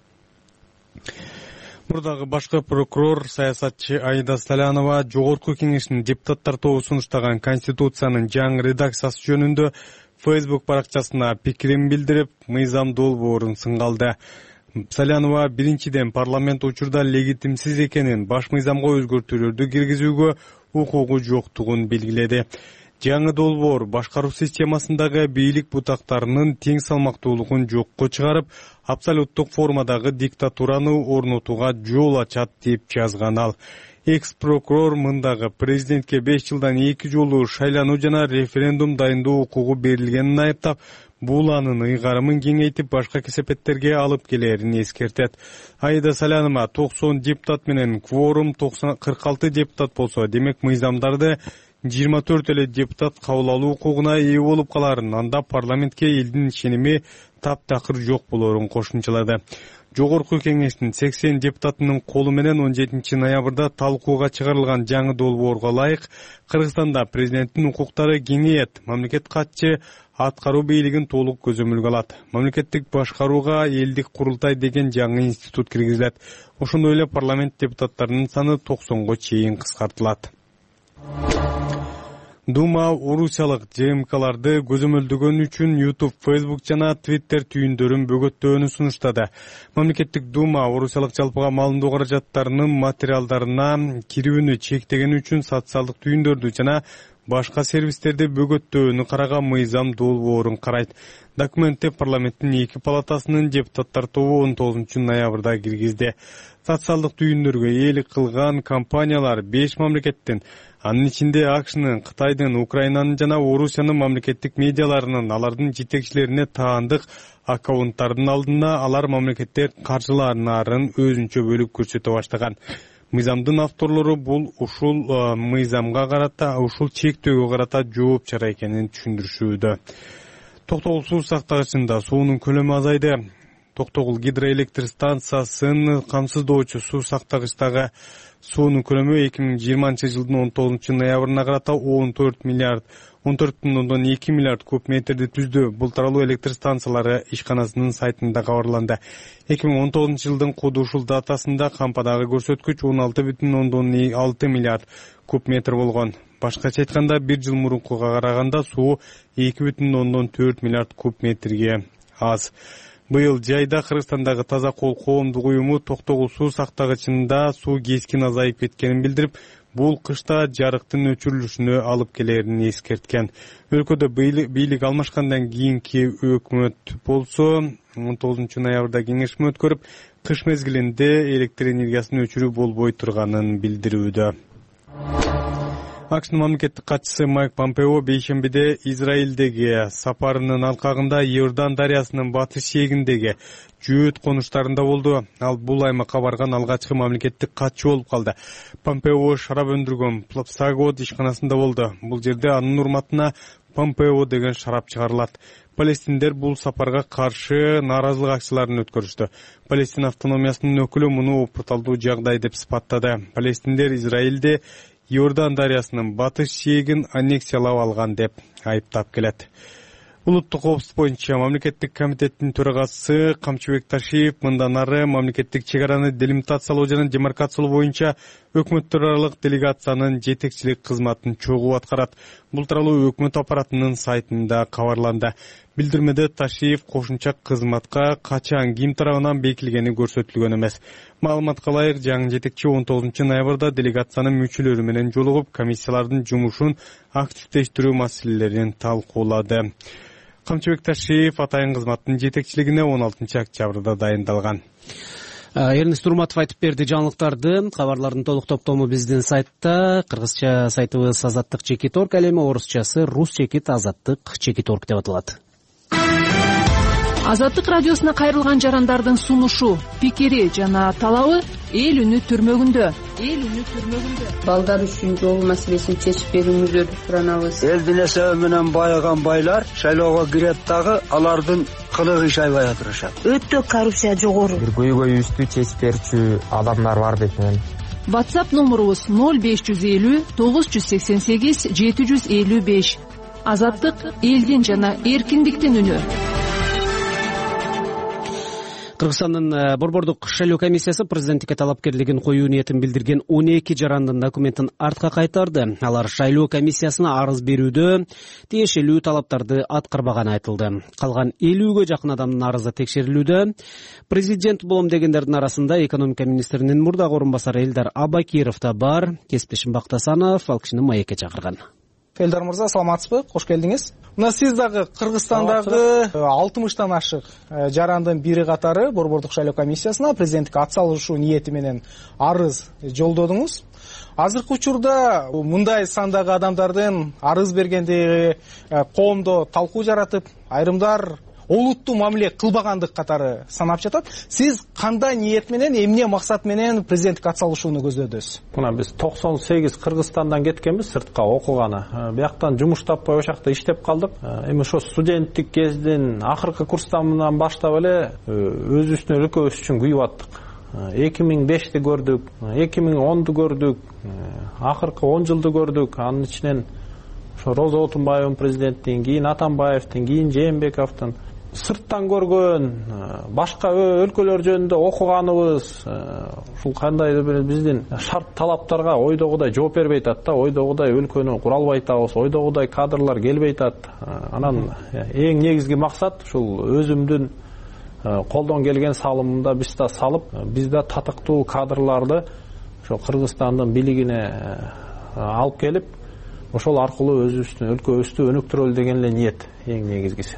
Мурдагы башкы прокурор саясатчы Аида Салянова Жогорку кеңештин депутаттар тобу сунуштаган Конституциянын жаңы редакциясы жөнүндө Facebook баракчасына пикирин билдирип, мыйзам долбоорун сынгалды. Салянова биринчиден парламент учурда легитимсиз экенин, баш мыйзамга өзгөртүүлөрдү киргизүүгө укугу жоктугун белгиледи. Жаңы долбоор башкаруу системасындагы бийлик бутактарынын тең салмактуулугун жокко чыгарып, абсолюттук формадагы диктатураны орнотууга жол ачат деп жазган ал. Экс-прокурор мындагы президентке 5 жылдан 2 жолу шайлануу жана референдум дайындоо укугу берилгенин айыптап, бул анын ыйгарымын кеңейтип башка кесепеттерге алып келерин эскертет. Аида Салянова 90 депутат менен кворум 46 депутат болсо, демек мыйзамдарды 24 эле депутат кабыл алуу укугуна ээ болуп каларын, анда парламентке элдин ишеними таптакыр жок болорун кошумчалады. Жогорку кеңештин 80 депутатынын колу менен 17 ноябрда талкууга чыгарылган жаңы долбоорго ылайык Кыргызстанда президенттин укуктары кеңейет. Мамлекет катчы аткаруу бийлигин толук көзөмөлгө алат. Мамлекеттик башкарууга элдик курултай деген жаңы институт киргизилет. Ошондой эле парламент депутаттарынын саны 90го чейин кыскартылат. Дума орусиялык ЖМКларды көзөмөлдөгөн үчүн YouTube, Facebook жана Twitter түйүндөрүн бөгөттөөнү сунуштады. Мамлекеттик Дума орусиялык жалпыга малымдоо каражаттарынын материалдарына кирүүнү чектеген үчүн социалдык түйүндөрдү жана башка сервистерди бөгөттөөнү караган мыйзам долбоорун карайт. Документти парламенттин 2 палатасынын депутаттар тобу 19 ноябрда киргизди. Социалдык түйүндөргө ээлик кылган компаниялар 5 мамлекеттин, анын ичинде АКШнын, Кытайдын, Украинанын жана Орусиянын мамлекеттик медиаларынын, алардын жетекчилерине таандык аккаунттардын алдына алар мамлекеттер каржылаарын өзүнчө бөлүп көрсөтө баштаган. Мыйзамдын авторлору бул ушул мыйзамга карата, ушул чектөөгө карата жооп чара экенин түшүндүрүшүүдө. Токтогул суу сактагычында суунун көлөмү азайды. Токтогул гидроэлектр станциясын камсыздоочу суу сактагычтагы суунун көлөмү 2020-жылдын 19 ноябрына карата 14,2 миллиард куб метрди түздү. Бул тууралуу электр станциялары ишканасынын сайтында кабарланды. 2019 жылдын кудушул датасында кампадагы көрсөткүч 16,6 миллиард куб метр болгон. Башкача айтканда, 1 жыл мурункуга караганда суу 2,4 миллиард куб метрге аз. Быйыл жайда Кыргызстандагы Таза кол коомдук уюму Токтогул суу сактагычында суу кескин азайып кеткенин билдирип, бул кышта жарыктын өчүрүлүшүнө алып келерин эскерткен. Өлкөдө бийлик алмашкандан кийинки өкмөт болсо 19 ноябрда кеңешме өткөрүп, кыш мезгилинде электр энергиясын өчүрүү болбой турганын билдирүүдө. АКШнын мамлекеттик катчысы Майк Помпео бейшембиде Израилдеги сапарынын алкагында Иордан дарыясынын батыш жээгиндеги жөөт конуштарында болду. Ал бул аймакка барган алгачкы мамлекеттик катчы болуп калды. Помпео шарап өндүргөн Плапсагод ишканасында болду. Бул жерде анын урматына Помпео деген шарап чыгарылат. Палестиндер бул сапарга каршы нааразылык акцияларын өткөрүштү. Палестин автономиясынын өкүлү муну опурталдуу жагдай деп сыпаттады. Палестиндер Израилде Иордан дарыясынын батыш жээгин аннексиялап алган деп айыптап келет. Улуттук коопсуздук боюнча мамлекеттик комитеттин төрагасы Камчыбек Ташиев мындан ары мамлекеттик чек араны делимитациялоо жана демаркациялоо боюнча өкмөттөр аралык делегациянын жетекчилик кызматын чогуу аткарат. Бул тууралуу өкмөт аппаратынын сайтында кабарланды. Билдирмеде Ташиев кошумча кызматка качан ким тарабынан бекилгени көрсөтүлгөн эмес. Маалыматка ылайык, жаңы жетекчи 19 ноябрда делегациянын мүчөлөрү менен жолугуп, комиссиялардын жумушун активдештирүү маселелерин талкуулады. Камчыбек Ташиев атайын кызматтын жетекчилигине 16 октябрда дайындалган. Эрнест Урматов айтып берди жаңылыктарды. Кабарлардын толук топтому биздин сайтта. Кыргызча сайтыбыз Азаттык чекит орг, ал эми орусчасы Рус чекит Азаттык чекит орг деп аталат. Азаттык радиосуна кайрылган жарандардын сунушу, пикири жана талабы эл үнү түрмөгүндө. Балдар үчүн жол маселесин чечип берүүңүздөрдү суранабыз. Элдин эсеби менен байыган байлар шайлоого кирет дагы алардын кылыгы шайбай отурушат. Өтө коррупция жогору. Бир көйгөйүбүздү чечип берчү адамдар бар бекинен. WhatsApp номерубуз 0550 988 755. Азаттык элдин жана эркиндиктин үнү. Кыргызстандын Борбордук шайлоо комиссиясы президенттикке талапкерлигин коюу ниетин билдирген 12 жарандын документин артка кайтарды. Алар шайлоо комиссиясына арыз берүүдө тиешелүү талаптарды аткарбаганы айтылды. Калган 50-гө жакын адамдын арызы текшерилүүдө. Президент болом дегендердин арасында экономика министринин мурдагы орун басары Элдар Абакиров да бар. Кесиптешим Бактасанов ал кишини маекке чакырган. Элдар мырза, саламатсызбы? Кош келдиңиз. Мына сиз дагы Кыргызстандагы 60тан ашык жарандын бири катары Борбордук шайлоо комиссиясына президенттикке ат салышуу ниети менен арыз жолдодуңуз. Азыркы учурда мындай сандагы адамдардын арыз бергендиги коомдо талкуу жаратып, айрымдар олуттуу мамиле кылбагандык катары санап жатат. Сиз кандай ниет менен, эмне максат менен президенттикке ат салышууну көздөдүз? Мына биз 98 Кыргызстандан кеткенбиз сыртка окуганы. Бияктан жумуш таппай ошакта иштеп калдык. Эми ошо студенттик кездин акыркы курстарынан баштап эле өзүбүздүн өлкөбүз үчүн күйүп аттык. 2005-ти көрдүк, 2010-ду көрдүк, акыркы 10 жылды көрдүк. Анын ичинен ошо Роза Отунбаевдин президенттин, кийин Атамбаевдин, кийин Жээнбековдун сырттан көргөн, башка өлкөлөр жөнүндө окуганыбыз, ушул кандайдыр бир биздин шарт талаптарга ойдогудай жооп бербей атат да, ойдогудай өлкөнү кура албай атабыз, ойдогудай кадрлар келбей атат. Анан эң негизги максат ушул өзүмдүн колдон келген салымымда биз да салып, биз да татыктуу кадрларды ошо Кыргызстандын бийлигине алып келип, ошол аркылуу өзүбүздүн өлкөбүздү өнүктүрөлү деген эле ниет эң негизгиси.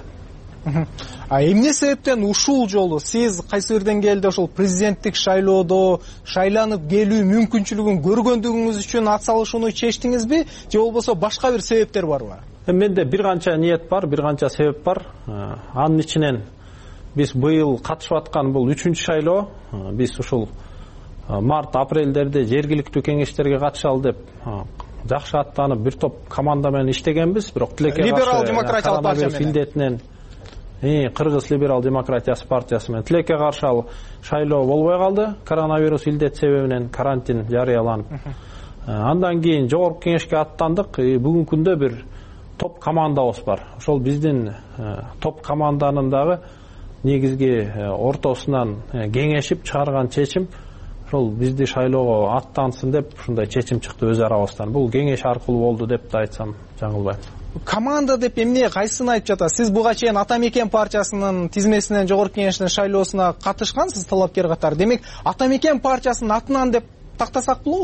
Эмне себептен ушул жолу сиз кайсы бир деңгээлде ошол президенттик шайлоодо шайланып келүү мүмкүнчүлүгүн көргөндүгүңүз үчүн ат салышууну чечтиңизби, же болбосо башка бир себептер барбы? Менде бир канча ниет бар, бир канча себеп бар. Анын ичинен биз быйыл катышып аткан бул 3-чү шайлоо. Биз ушул март-апрелдерде жергиликтүү кеңештерге катышалы деп жакшы аттанып бир топ команда менен иштегенбиз, бирок тилекке либерал демократиялык партия менен Кыргыз либерал демократиясы партиясы менен тилекке каршы шайлоо болбой калды. Коронавирус илдет себебинен карантин жарыяланып. Андан кийин жогорку кеңешке аттандык. Бүгүнкү күндө бир топ командабыз бар. Ошол биздин топ команданын дагы негизги ортосунан кеңешип чыгарган чечим ошол бизди шайлоого аттансын деп ушундай чечим чыкты өз арабыздан. Бул кеңеш аркылуу болду деп да айтсам жаңылбайм. Команда деп эмне, кайсын айтып жатасыз? Сиз буга чейин Ата Мекен партиясынын тизмесинен жогорку кеңештин шайлоосуна катышкансыз талапкер катары. Демек, Ата Мекен партиясынын атынан деп тактасак болобу?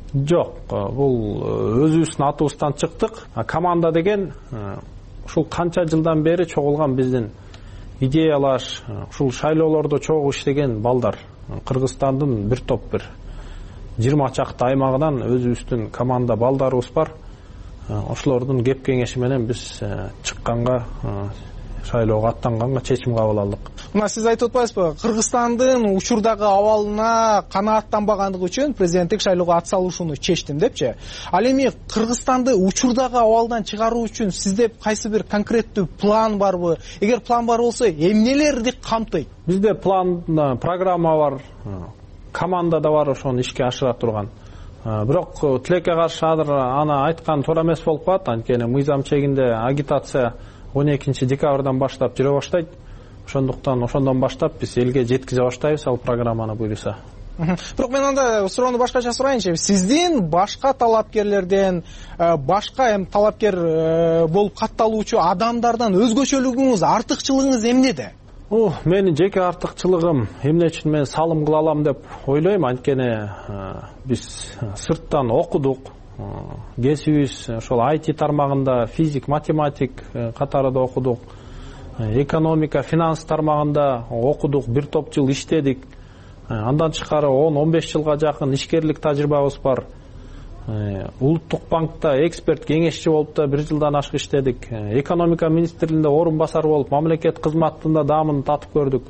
Жок, бул өзүбүздүн атыбыздан чыктык. Команда деген ушул канча жылдан бери чогулган биздин идеялаш, ушул шайлоолордо чогуу иштеген балдар. Кыргызстандын бир топ 20 чакты аймагынан өзүбүздүн команда балдарыбыз бар. Ошолордун кеп кеңеши менен биз чыкканга, шайлоого аттанганга чечим кабыл алдык. Мына сиз айтып атпайсызбы, Кыргызстандын учурдагы абалына канааттанбагандыгы үчүн президенттик шайлоого атсалышууну чечтим депчи. Ал эми Кыргызстанды учурдагы абалдан чыгаруу үчүн сизде кайсы бир конкреттүү план барбы? Эгер план бар болсо, эмнелерди камтыйт? Бизде план, программа бар, команда да бар, ошону ишке ашыра турган. Бирок тилекке каршы аны айткан туура эмес болуп калат, анткени мыйзам чегинде агитация 12 декабрдан баштап жүрө баштайт. Ошондуктан ошондон баштап биз элге жеткизе баштайбыз ал программаны буйруса. Бирок мен анда суроону башкача сурайынчы. Сиздин башка талапкерлерден, башка талапкер болуп катталуучу адамдардан өзгөчөлүгүңүз, артыкчылыгыңыз эмнеде? Менин жеке артыкчылыгым эмне үчүн мен салым кыла алам деп ойлойм, анткени биз сырттан окудук. Кесибиз ошол IT тармагында физик, математик катарында окудук. Экономика, финанс тармагында окудук, бир топ жыл иштедик. Андан тышкары 10-15 жылга жакын ишкерлик тажрыйбабыз бар. Улуттук банкта эксперт кеңешчи болуп да 1 жылдан ашык иштедик. Экономика министрлигинде орун басар болуп, мамлекет кызматында даамын татып көрдүк.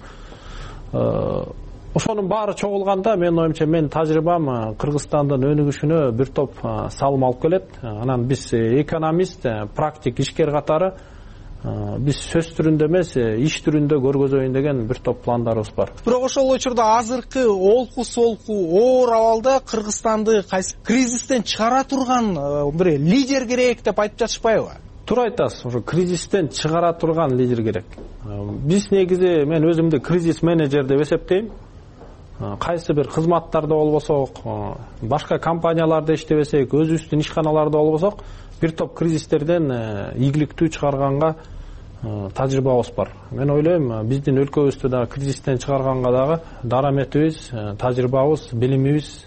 Ошонун баары чогулганда менин оюмча мен тажрыйбам Кыргызстандын өнүгүшүнө бир топ салым алып келет. Анан биз экономист, практик ишкер катары биз сөз түрүндө эмес, иш түрүндө көргөзөйүн деген бир топ пландарыбыз бар. Бирок ошол учурда азыркы олку солку оор абалда Кыргызстанды кайсы кризистен чыгара турган бир лидер керек деп айтып жатышпайбы? Туура айтасыз, ошо кризистен чыгара турган лидер керек. Биз негизи мен өзүмдү кризис менеджер деп эсептейм. Кайсы бир кызматтарда болбосок, башка компанияларда иштебесек, өзүбүздүн ишканаларда болбосок, бир топ кризистерден ийгиликтүү чыгарганга тажрыйбабыз бар. Мен ойлойм, биздин өлкөбүздү да кризистен чыгарганга дагы дараметибиз, тажрыйбабыз, билимибиз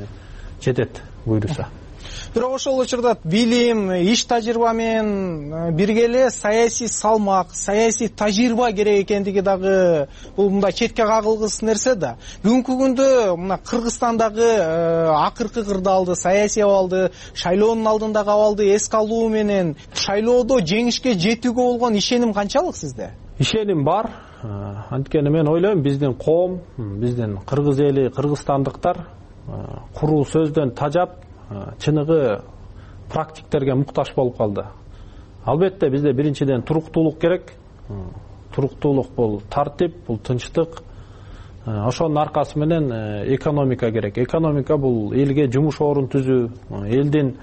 жетет буйруса. Бирок ошол учурда билим, иш тажрыйба менен бирге эле саясий салмак, саясий тажрыйба керек экендиги дагы бул мындай четке кагылгыс нерсе да. Бүгүнкү күндө мына Кыргызстандагы акыркы кырдаалды, саясий абалды, шайлоонун алдындагы абалды эске алуу менен шайлоодо жеңишке жетүүгө болгон ишеним канчалык сизде? Ишеним бар. Анткени мен ойлойм, биздин коом, биздин кыргыз эли, кыргызстандыктар куруу сөздөн тажап, чыныгы практиктерге муктаж болуп калды. Албетте бизде биринчиден туруктуулук керек. Туруктуулук бул тартип, бул тынчтык. Ошонун аркасы менен экономика керек. Экономика бул элге жумуш орун түзүү, элдин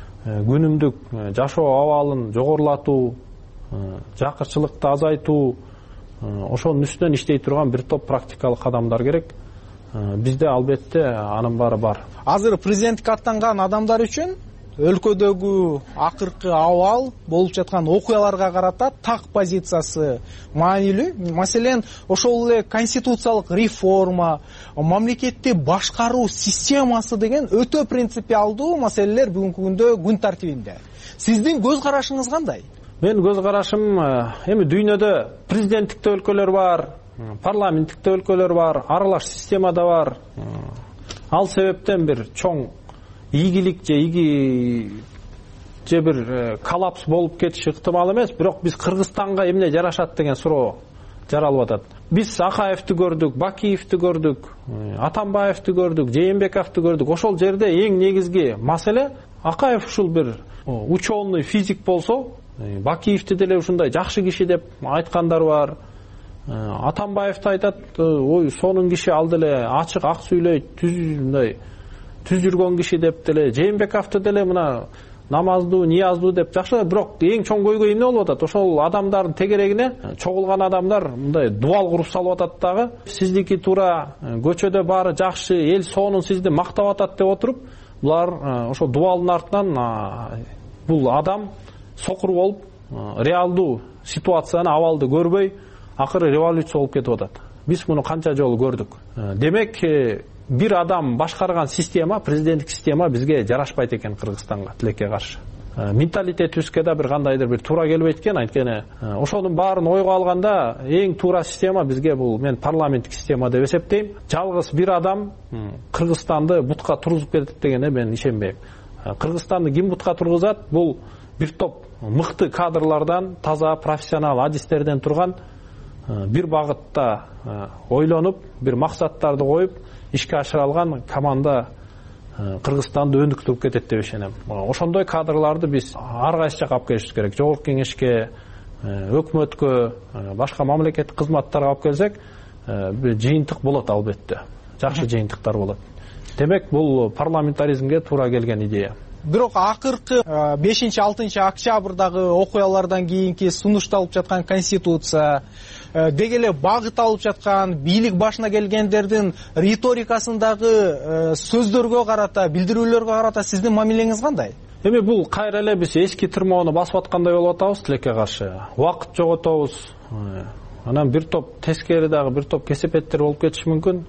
күнүмдүк жашоо абалын жогорулатуу, жакырчылыкты азайтуу, ошонун үстүнөн иштей турган бир топ практикалык кадамдар керек. Бизде албетте анын баары бар. Азыр президенттикке аттанган адамдар үчүн өлкөдөгү акыркы абал, болуп жаткан окуяларга карата так позициясы маанилүү. Маселен, ошол эле конституциялык реформа, мамлекетти башкаруу системасы деген өтө принципиалдуу маселелер бүгүнкү күндө күн тартибинде. Сиздин көз карашыңыз кандай? Менин көз карашым, эми дүйнөдө президенттикте өлкөлөр бар, парламенттикте өлкөлөр бар, аралаш системада бар. Ал себептен бир чоң ийгилик же бир коллапс болуп кетиши ыктымал эмес, бирок биз Кыргызстанга эмне жарашат деген суроо жаралып атат. Биз Акаевди көрдүк, Бакиевди көрдүк, Атамбаевди көрдүк, Жээнбековди көрдүк. Ошол жерде эң негизги маселе Акаев ушул бир ученый физик болсо, Бакиевди деле ушундай жакшы киши деп айткандар бар. Атамбаевди айтат, ой, сонун киши, ал деле ачык, ак сүйлөйт, түз жүргөн киши деп деле. Жээнбековду деле мына намаздуу, нияздуу деп жакшы, бирок эң чоң көйгөй эмне болуп атат? Ошол адамдардын тегерегине чогулган адамдар мындай дубал куруп салып атат дагы. Сиздики туура, көчөдө баары жакшы, эл сонун сизди мактап атат деп отуруп, булар ошол дубалдын артынан бул адам сокур болуп, реалдуу ситуацияны, абалды көрбөй, акыры революция болуп кетип атат. Биз муну канча жолу көрдүк. Демек, бир адам башкарган система, президенттик система бизге жарашпайт экен Кыргызстанга, тилекке каршы. Менталитетибизге да бир кандайдыр бир туура келбейт экен. Анткени ошонун баарын ойго алганда эң туура система бизге бул мен парламенттик система деп эсептейм. Жалгыз бир адам Кыргызстанды бутка тургузуп кетет дегенге мен ишенбейм. Кыргызстанды ким бутка тургузат? Бул бир топ мыкты кадрлардан, таза профессионал адистерден турган, бир багытта ойлонуп, бир максаттарды коюп, ишке ашыра алган команда Кыргызстанды өндүктүрүп кетет деп ишенем. Ошондой кадрларды биз ар кайсы жакка алып келишибиз керек. Жогорку кеңешке, өкмөткө, башка мамлекеттик кызматтарга алып келсек, бир жыйынтык болот албетте. Жакшы жыйынтыктар болот. Демек, бул парламентаризмге туура келген идея. Бирок акыркы 5-6 октябрдагы окуялардан кийинки сунушталып жаткан конституция, деги эле багыт алып жаткан бийлик башына келгендердин риторикасындагы сөздөргө карата, билдирүүлөргө карата сиздин мамилеңиз кандай? Эми бул кайра эле биз эски тырмоону басып аткандай болуп атабыз, тилекке каршы. Убакыт жоготобуз. Анан бир топ тескери дагы бир топ кесепеттер болуп кетиши мүмкүн.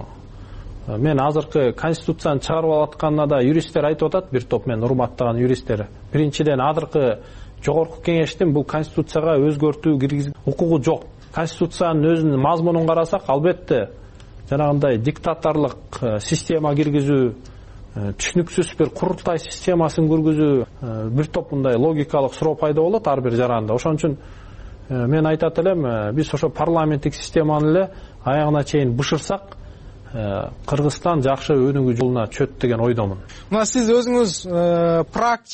Мен азыркы конституцияны чыгарып атканына да юристтер айтып атат, бир топ мен урматтаган юристтер. Биринчиден, азыркы жогорку кеңештин бул конституцияга өзгөртүү киргизүү укугу жок. Конституциянын өзүнүн мазмунун карасак, албетте жанагындай диктаторлук система киргизүү, түшүнүксүз бир курултай системасын киргизүү, бир топ мындай логикалык суроо пайда болот ар бир жаранда. Ошон үчүн мен айтат элем, биз ошо парламенттик системаны эле аягына чейин бышырсак, Кыргызстан жакшы өнүгүү жолуна чөт деген ойдомун. Мына сиз өзүңүз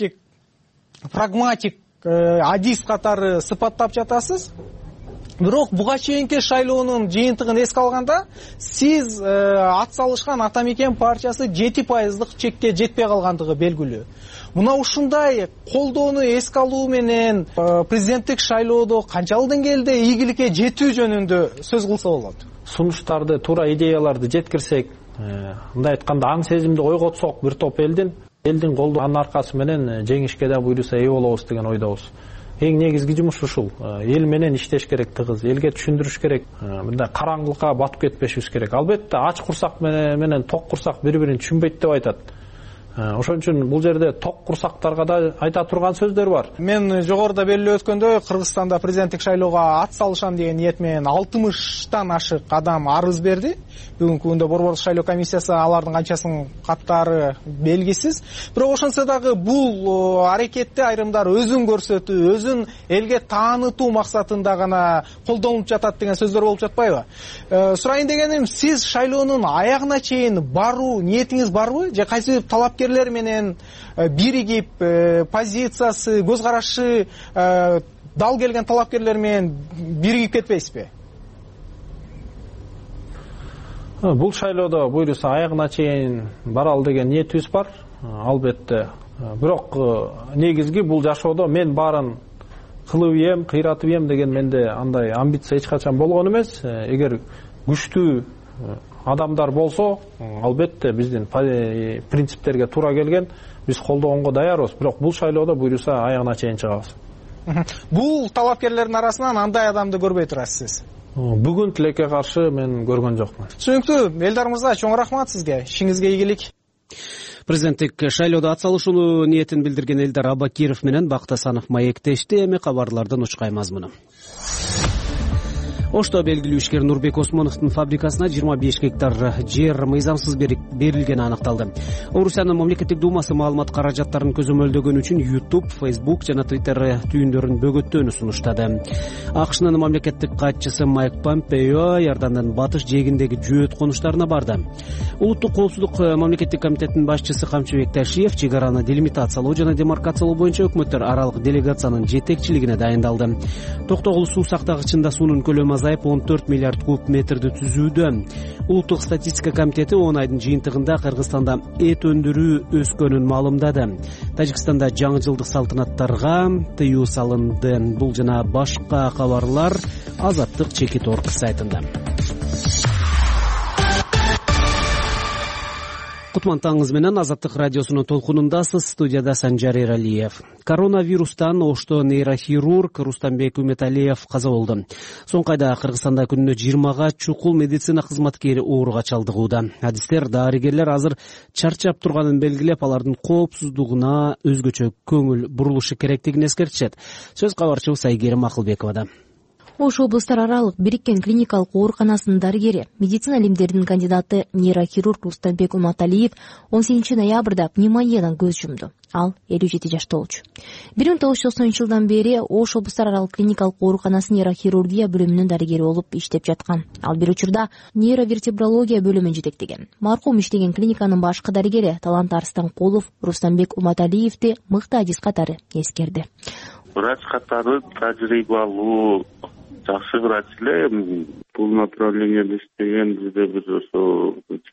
прагматик адис катары сыпаттап жатасыз. Бирок буга чейинки шайлоонун жыйынтыгын эске алганда, сиз ат салышкан Ата Мекен партиясы 7% чекке жетпей калгандыгы белгилүү. Мына ушундай колдоону эске алуу менен президенттик шайлоодо канчалык деңгээлде ийгиликке жетүү жөнүндө сөз кылса болот? Сунуштарды, туура идеяларды жеткирсек, мындай айтканда аң сезимди ойготсок бир топ элдин колдоонун аркасы менен жеңишке да буйруса ээ болобуз деген ойдобуз. Эң негизги жумуш ушул. Эл менен иштеш керек тыгыз, элге түшүндүрүш керек. Мындай караңгылыкка батып кетпешибиз керек. Албетте ач курсак менен ток курсак бири-бирин түшүнбөйт деп айтат. Ошон үчүн бул жерде ток курсактарга да айта турган сөздөр бар. Мен жогоруда белгилеп өткөндөй, Кыргызстанда президенттик шайлоого ат салышам деген ниет менен 60тан ашык адам арыз берди. Бүгүнкү күндө Борбордук шайлоо комиссиясы алардын канчасынын каттары белгисиз. Бирок ошонсо дагы бул аракетте айрымдар өзүн көрсөтүү, өзүн элге таанытуу максатында гана колдонулуп жатат деген сөздөр болуп жатпайбы? Сурайын дегеним, сиз шайлоонун аягына чейин баруу ниетиңиз барбы? Же кайсы талапкерлер менен биригип, позициясы, көз карашы дал келген талапкерлер менен биригип кетпейсизби? Бул шайлоодо буйруса аягына чейин баралы деген ниетибиз бар, албетте. Бирок негизги бул жашоодо мен баарын кылып ийем, кыйратып ийем деген менде андай амбиция эч качан болгон эмес. Эгер күчтүү адамдар болсо, албетте биздин принциптерге туура келген, биз колдогонго даярбыз. Бирок бул шайлоодо буйруса аягына чейин чыгабыз. Бул талапкерлердин арасынан андай адамды көрбөй турасыз. Бүгүн тилекке каршы мен көргөн жокмун. Түшүнүктүү. Элдар мырза, чоң рахмат сизге. Ишиңизге ийгилик. Президенттик шайлоодо ат салышуу ниетин билдирген Элдар Абакиров менен Бакыт Асанов маектешти. Эми кабарлардын учкай мазмуну. Ошто белгилүү ишкер Нурбек Осмоновдун фабрикасына 25 гектар жер мыйзамсыз берилгени аныкталды. Орусиянын мамлекеттик думасы маалымат каражаттарын көзөмөлдөгөн үчүн YouTube, Facebook жана Twitter түйүндөрүн бөгөттөөнү сунуштады. АКШнын мамлекеттик катчысы Майк Помпео Иордандын батыш жээгиндеги жөөт конуштарына барды. Улуттук коопсуздук мамлекеттик комитетинин башчысы Камчыбек Ташиев чек араны делимитациялоо жана демаркациялоо боюнча өкмөттөр аралык делегациянын жетекчилигине дайындалды. Токтогул суу сактагычында суунун көлөмү азайып 14 миллиард куб метрди түзүүдө. Улуттук статистика комитети 10 айдын жыйынтыгында Кыргызстанда эт өндүрүү өскөнүн маалымдады. Тажикстанда жаңы жылдык салтанаттарга тыюу салынды. Бул жана башка кабарлар Азаттык Чекит.org сайтында. кутмандтарыңыз менен Азаттык радиосунун толкунундасыз. Студияда Санжар Эралиев. Коронавирустан ошто нейрохирург Рустамбек Үмөталиев каза болду. Соңку айда Кыргызстанда күнүнө 20га чукул медицина кызматкери ооруга чалдыгууда. Адистер дарыгерлер азыр чарчап турганын белгилеп, алардын коопсуздугуна өзгөчө көңүл бурулушу керектигин эскертишет. Сөз кабарчыбыз Айгерим Акылбековада. Ош облустар аралык бириккен клиникалык ооруканасынын дарыгери, медицина илимдеринин кандидаты нейрохирург Рустамбек Үмөталиев 18 ноябрда пневмониядан көз жумду. Ал 57 жашта болчу. 1990 жылдан бери Ош облустар аралык клиникалык ооруканасынын нейрохирургия бөлүмүнүн дарыгери болуп иштеп жаткан. Ал бир учурда нейровертебрология бөлүмүн жетектеген. Маркум иштеген клиниканын башкы дарыгери Талант Арстанкулов Рустамбек Үмөталиевди мыкты адис катары эскерди. Врач катары тажрыйбалуу жакшы врач эле. Бул направлениеде иштеген бизде бир ошо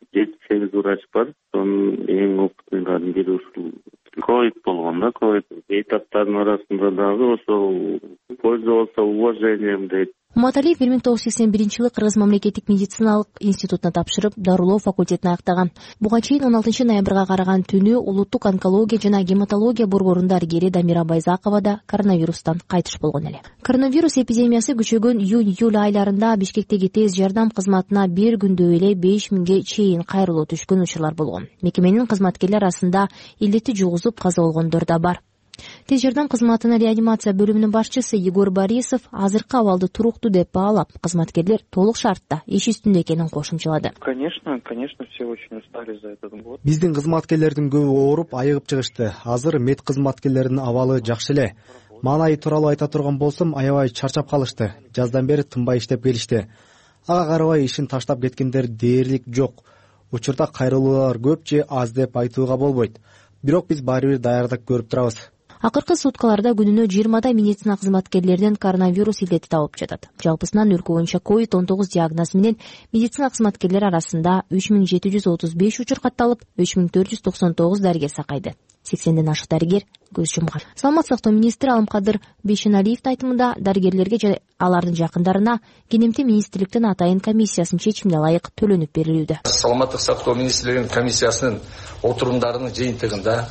7-8 врач бар. Сонун эң опытныйлардын бири ушул ковид болгон да, ковид этаптардын арасында дагы ошол пользовался уважением дейт. Үмөталиев 1981 жылы Кыргыз мамлекеттик медициналык институтуна тапшырып, дарылоо факультетин аяктаган. Буга чейин 16 ноябрга караган түнү улуттук онкология жана гематология борборунун дарыгери Дамира Байзакова да коронавирустан кайтыш болгон эле. Коронавирус эпидемиясы күчөгөн июнь-июль айларында Бишкектеги тез жардам кызматына бир күндө эле 5000ге чейин кайрылуу түшкөн учурлар болгон. Мекеменин кызматкерлери арасында илдетти жугузуп каза болгондор да бар. Тез жардам кызматына реанимация бөлүмүнүн башчысы Егор Борисов азыркы абалды туруктуу деп баалап, кызматкерлер толук шартта иш үстүндө экенин кошумчалады. Конечно, все очень устали за этот год. Биздин кызматкерлердин көбү ооруп, айыгып чыгышты. Азыр мед кызматкерлеринин абалы жакшы эле. Маанайы тууралуу айта турган болсом, аябай чарчап калышты. Жаздан бери тынбай иштеп келишти. Ага карабай ишин таштап кеткендер дээрлик жок. Учурда кайрылуулар көп же аз деп айтууга болбойт. Бирок биз баары бир даярдык көрүп турабыз. Акыркы суткаларда күнүнө 20 медицина кызматкерлеринен коронавирус илдети табылып жатат. Жалпысынан өлкө боюнча COVID-19 диагнозу менен медицина кызматкерлери арасында 3735 учур катталып, 3499 дарыгер сакайды. 80ден ашык дарыгер көз жумган. Саламат сактоо министри Алымкадыр Бейшеналиевдин айтымында дарыгерлерге же алардын жакындарына Кенемти министрликтин атайын комиссиясынын чечимине ылайык төлөнүп берилүүдө. Саламаттык сактоо министрлигинин комиссиясынын отурумдарынын жыйынтыгында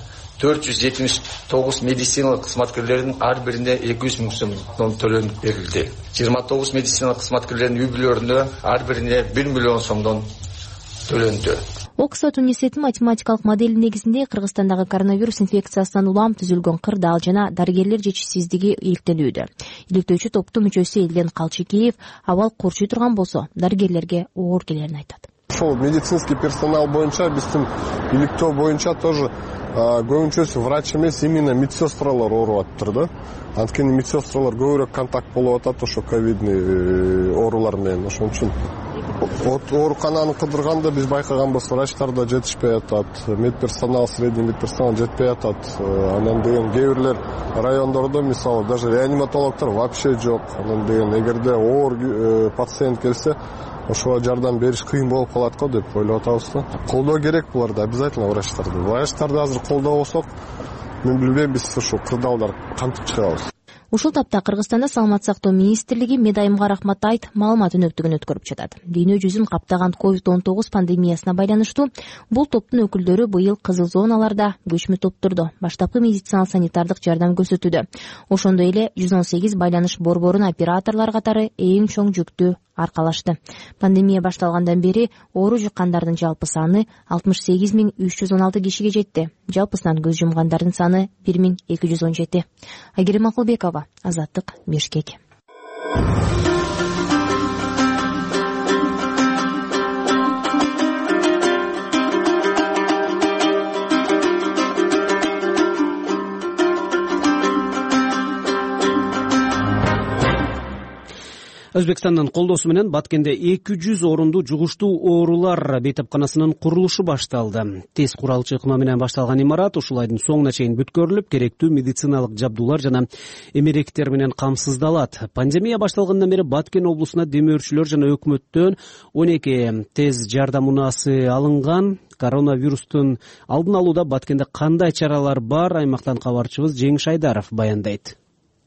479 медициналык кызматкерлердин ар бирине 200 миң сомдон төлөнүп берилди. 29 медициналык кызматкерлердин үй бүлөлөрүнө ар бирине 1 миллион сомдон төлөндү. Оксфорд университетинин математикалык модели негизинде Кыргызстандагы коронавирус инфекциясынан улам түзүлгөн кырдаал жана дарыгерлер жетишсиздиги иликтелүүдө. Иликтөөчү топтун мүчөсү Элден Калчыкеев абал курчуй турган болсо, дарыгерлерге оор келерин айтат. Ошол медицинский персонал боюнча биздин иликтөө боюнча тоже көбүнчөсү врач эмес, именно медсестралар ооруп атыптыр да. Анткени медсестралар көбүрөөк контакт болуп атат ошо ковидный оорулар менен. Ошон үчүн оорукананы кыдырганда биз байкаганбыз, врачтар да жетишпей атат, медперсонал, средний медперсонал жетпей атат. Анан деген кээ бирлер райондордо мисалы даже реаниматологдор вообще жок. Анан деген эгерде оор пациент келсе, ошого жардам бериш кыйын болуп калат го деп ойлоп атабыз да. Колдоо керек буларды обязательно врачтарды. Врачтарды азыр колдобосок, мен билбейм, биз ушу кырдаалдар кантип чыгабыз. Ушул тапта Кыргызстанда Саламат сактоо министрлиги Медайымга рахмат айт маалымат өнөктүгүн өткөрүп жатат. Дүйнө жүзүн каптаган COVID-19 пандемиясына байланыштуу бул топтун өкүлдөрү быйыл кызыл зоналарда көчмө топтурду баштапкы медициналык санитардык жардам көрсөтүүдө. Ошондой эле 118 байланыш борборунун операторлор катары эң чоң жүктү аркалашты. Пандемия башталгандан бери оору жуккандардын жалпы саны 68316 кишиге жетти. Жалпысынан көз жумгандардын саны 1217. Айгерим Акылбекова, Азаттык, Бишкек. Өзбекстандын колдоосу менен Баткенде 200 орундуу жугуштуу оорулар бейтапканасынын курулушу башталды. Тез куралчы ыкма менен башталган имарат ушул айдын соңуна чейин бүткөрүлүп, керектүү медициналык жабдуулар жана эмеректер менен камсыздалат. Пандемия башталгандан бери Баткен облусуна демөөрчүлөр жана өкмөттөн 12 тез жардам унаасы алынган. Коронавирустун алдын алууда Баткенде кандай чаралар бар? Аймактан кабарчыбыз Жеңиш Айдаров баяндайт.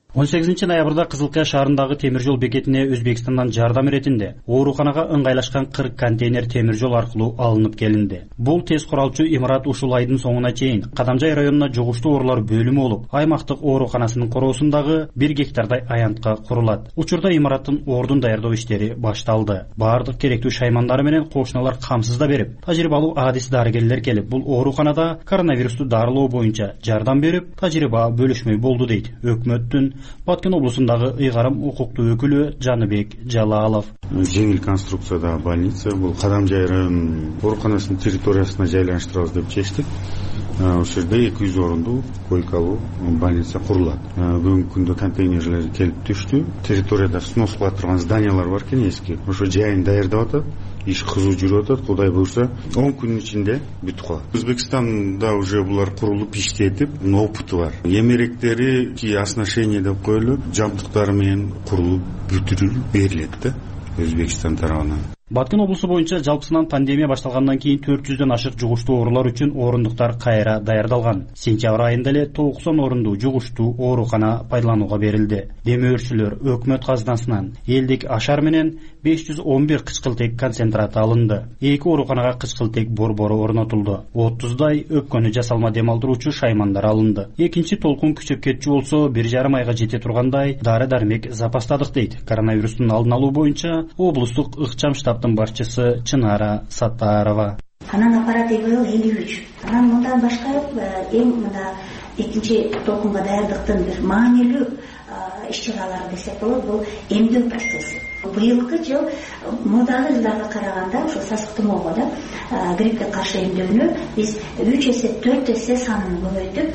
18-ноябрда Кызыл Кыя шаарындагы темир жол бекетине Өзбекстандан жардам иретинде ооруканага ыңгайлашкан 40 контейнер темир жол аркылуу алынып келинди. Бул тез куралчу имарат ушул айдын соңуна чейин Кадамжай районуна жугуштуу оорулар бөлүмү болуп, аймактык ооруканасынын короосундагы 1 гектардай аянтка курулат. Учурда имараттын ордун даярдоо иштери башталды. Баардык керектүү шаймандары менен кошуналар камсызда берип, тажрыйбалуу адис дарыгерлер келип, бул ооруканада коронавирусту дарылоо боюнча жардам берип, тажрыйба бөлүшмөй болду дейт өкмөттүн Баткен облусундагы ыйгарым укуктуу өкүлү Жаныбек Жалалов. Жеңил конструкциядагы больница бул Кадамжай районунун ооруканасынын территориясына жайланыштырабыз деп чечтик. Ошол жерде 200 орундуу койкалуу больница курулат. Бүгүнкү күндө контейнерлер келип түштү. Территорияда снос кыла турган зданиялар бар экен эски. Ошо жайын даярдап атат. Иш кызуу жүрүп атат. Кудай буйрса 10 күнүн ичинде бүтүп калат. Өзбекстанда уже булар курулуп иштетип, опыты бар. Эмеректери оснащение деп коюлуп, жабдыктары менен курулуп бүтүрүлүп берилет да Өзбекстан тарабынан. Баткен облусу боюнча жалпысынан пандемия башталгандан кийин 400дөн ашык жугуштуу оорулар үчүн орундуктар кайра даярдалган. Сентябрь айында эле 90 орундуу жугуштуу оорукана пайдаланууга берилди. Демөөрчүлөр өкмөт казынасынан элдик ашар менен 511 кычкылтек концентраты алынды. 2 ооруканага кычкылтек борбору орнотулду. 30дай өпкөнү жасалма дем алдыруучу шаймандар алынды. Экинчи толкун күчөп кетчү болсо 1,5 айга жете тургандай дары-дармек запастадык дейт. Коронавирустун алдын алуу боюнча облустук ыкчам штабтын башчысы Чынара Саттарова. Анан оперативдүү 53. Анан мындан башка эң мына экинчи толкунга даярдыктын бир маанилүү иш-чаралары десек болот, бул эмдөө процесси. Быйылкы жыл мурдагы жылдарга караганда ошо сасык тумоого да гриппке каршы эмдөөнү биз 3 эсе 4 эсе санын көбөйтүп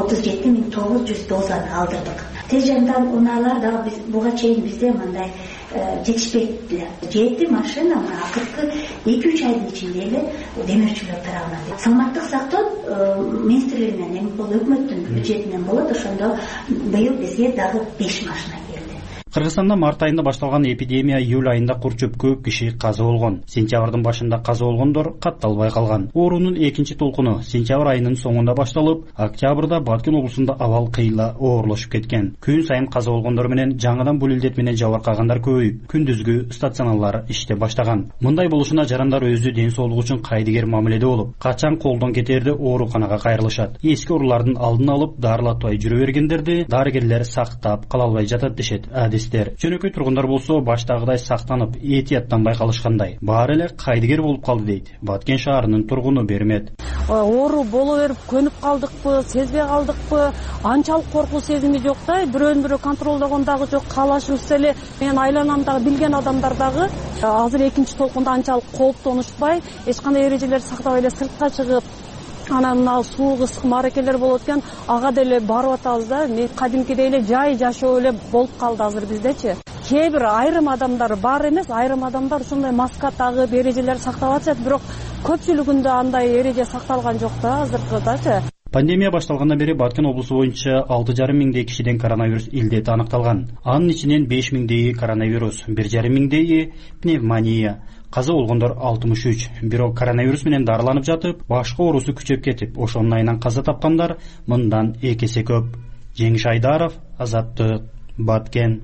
37.900 дозаны алдырдык. Тез жардам унаалар дагы биз буга чейин бизде мындай жетишпейт эле. Жети машина акыркы 2-3 айдын ичинде эле демөөрчүлөр тарабынан. Саламаттык сактоо министрлигинен эми бул өкмөттүн бюджетинен болот, ошондо быйыл бизге дагы 5 машина келди. Кыргызстанда март айында башталган эпидемия июль айында курчуп көп киши каза болгон. Сентябрдын башында каза болгондор катталбай калган. Оорунун экинчи толкуну сентябрь айынын соңунда башталып, октябрда Баткен облусунда абал кыйла оорлошуп кеткен. Күн сайын каза болгондор менен жаңыдан бул илдет менен жабыркагандар көбөйүп, күндүзгү стационарлар иштеп баштаган. Мындай болушуна жарандар өзү ден соолугу үчүн кайдыгер мамиледе болуп, качан колдон кетерде ооруканага кайрылышат. Эски оорулардын алдын алып, дарылатпай жүрө бергендерди дарыгерлер сактап кала албай жатат дешет. Жөнөкөй тургундар болсо баштагыдай сактанып, этияттанбай калышкандай. Баары эле кайдыгер болуп калды дейт Баткен шаарынын тургуну Бермет. Оору боло берип көнүп калдыкпы, сезбей калдыкпы, анчалык коркуу сезими жок да, бирөөнү бирөө контролдогон дагы жок, каалашыбыз эле. Мен айланамдагы билген адамдар дагы азыр экинчи толкунда анчалык кооптонушпай, эч кандай эрежелерди сактабай эле сыртка чыгып, анан мына суук ысык мааракелер болот экен, ага деле барып атабыз да. Кадимкидей эле жай жашоо эле болуп калды азыр биздечи. Кээ бир айрым адамдар бар эмес, айрым адамдар ушундай маска тагып, эрежелерди сактап атышат, бирок көпчүлүгүндө андай эреже сакталган жок да азыркыдачы. Пандемия башталгандан бери Баткен облусу боюнча 6,5 миңдей кишиден коронавирус илдети аныкталган. Анын ичинен 5 миңдейи коронавирус, 1,5 миңдейи пневмония. Каза болгондор 63. Бирок коронавирус менен дарыланып жатып, башка оорусу күчөп кетип, ошонун айынан каза тапкандар мындан 2 эсе көп. Жеңиш Айдаров, Азаттык, Баткен.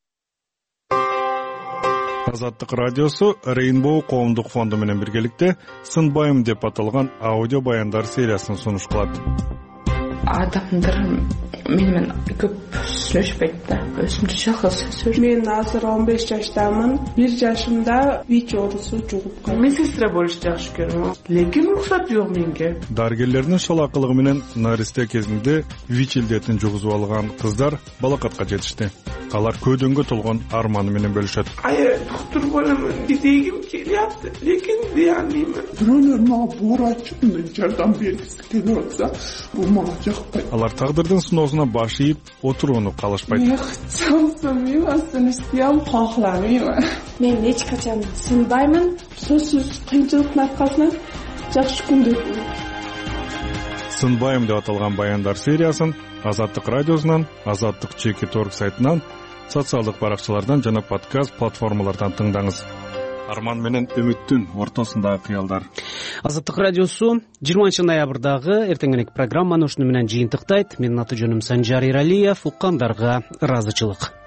Азаттык радиосу Rainbow коомдук фонду менен биргеликте Сынбайым деп аталган аудио баяндар сериясын сунуш кылат. Адамдар менен көп сүйлөшпөйт да, өзүмчө жалгыз сүйлөшөм. Мен азыр 15 жаштамын. 1 жашымда ВИЧ оорусу жугуп калды. Медсестра болуш жакшы көрөм. Лекин уруксат жок менге. Дарыгерлердин шалакылыгы менен наристе кезинде ВИЧ илдетин жугузуп алган кыздар балакатка жетишти. Алар көдөнгө толгон арманы менен бөлүшөт. Доктор боломун дегим келет, лекин дей албайм. Бирөөлөр мага буурачып, мен жардам бергиси келип атса, бул мага жакпайт. Алар тагдырдын сыноосуна баш ийип, отурууну калышпайт. Мен ачамсың, истейм, кахламайм. Мен эч качан сынбаймын. Сөзсүз кыйынчылыктын аркасынан жакшы күндөр болот. Сынбайым деп аталган баяндар сериясын Азаттык радиосунан, Азаттык ЧК.org сайтынан, социалдык баракчалардан жана подкаст платформалардан тыңдаңыз. Арман менен үмүттүн ортосундагы кыялдар. Азаттык радиосу 20 ноябрдагы эртеңгилик программаны ушуну менен жыйынтыктайт. Менин аты жөнүм Санжар Иралиев. Уккандарга ыраазычылык.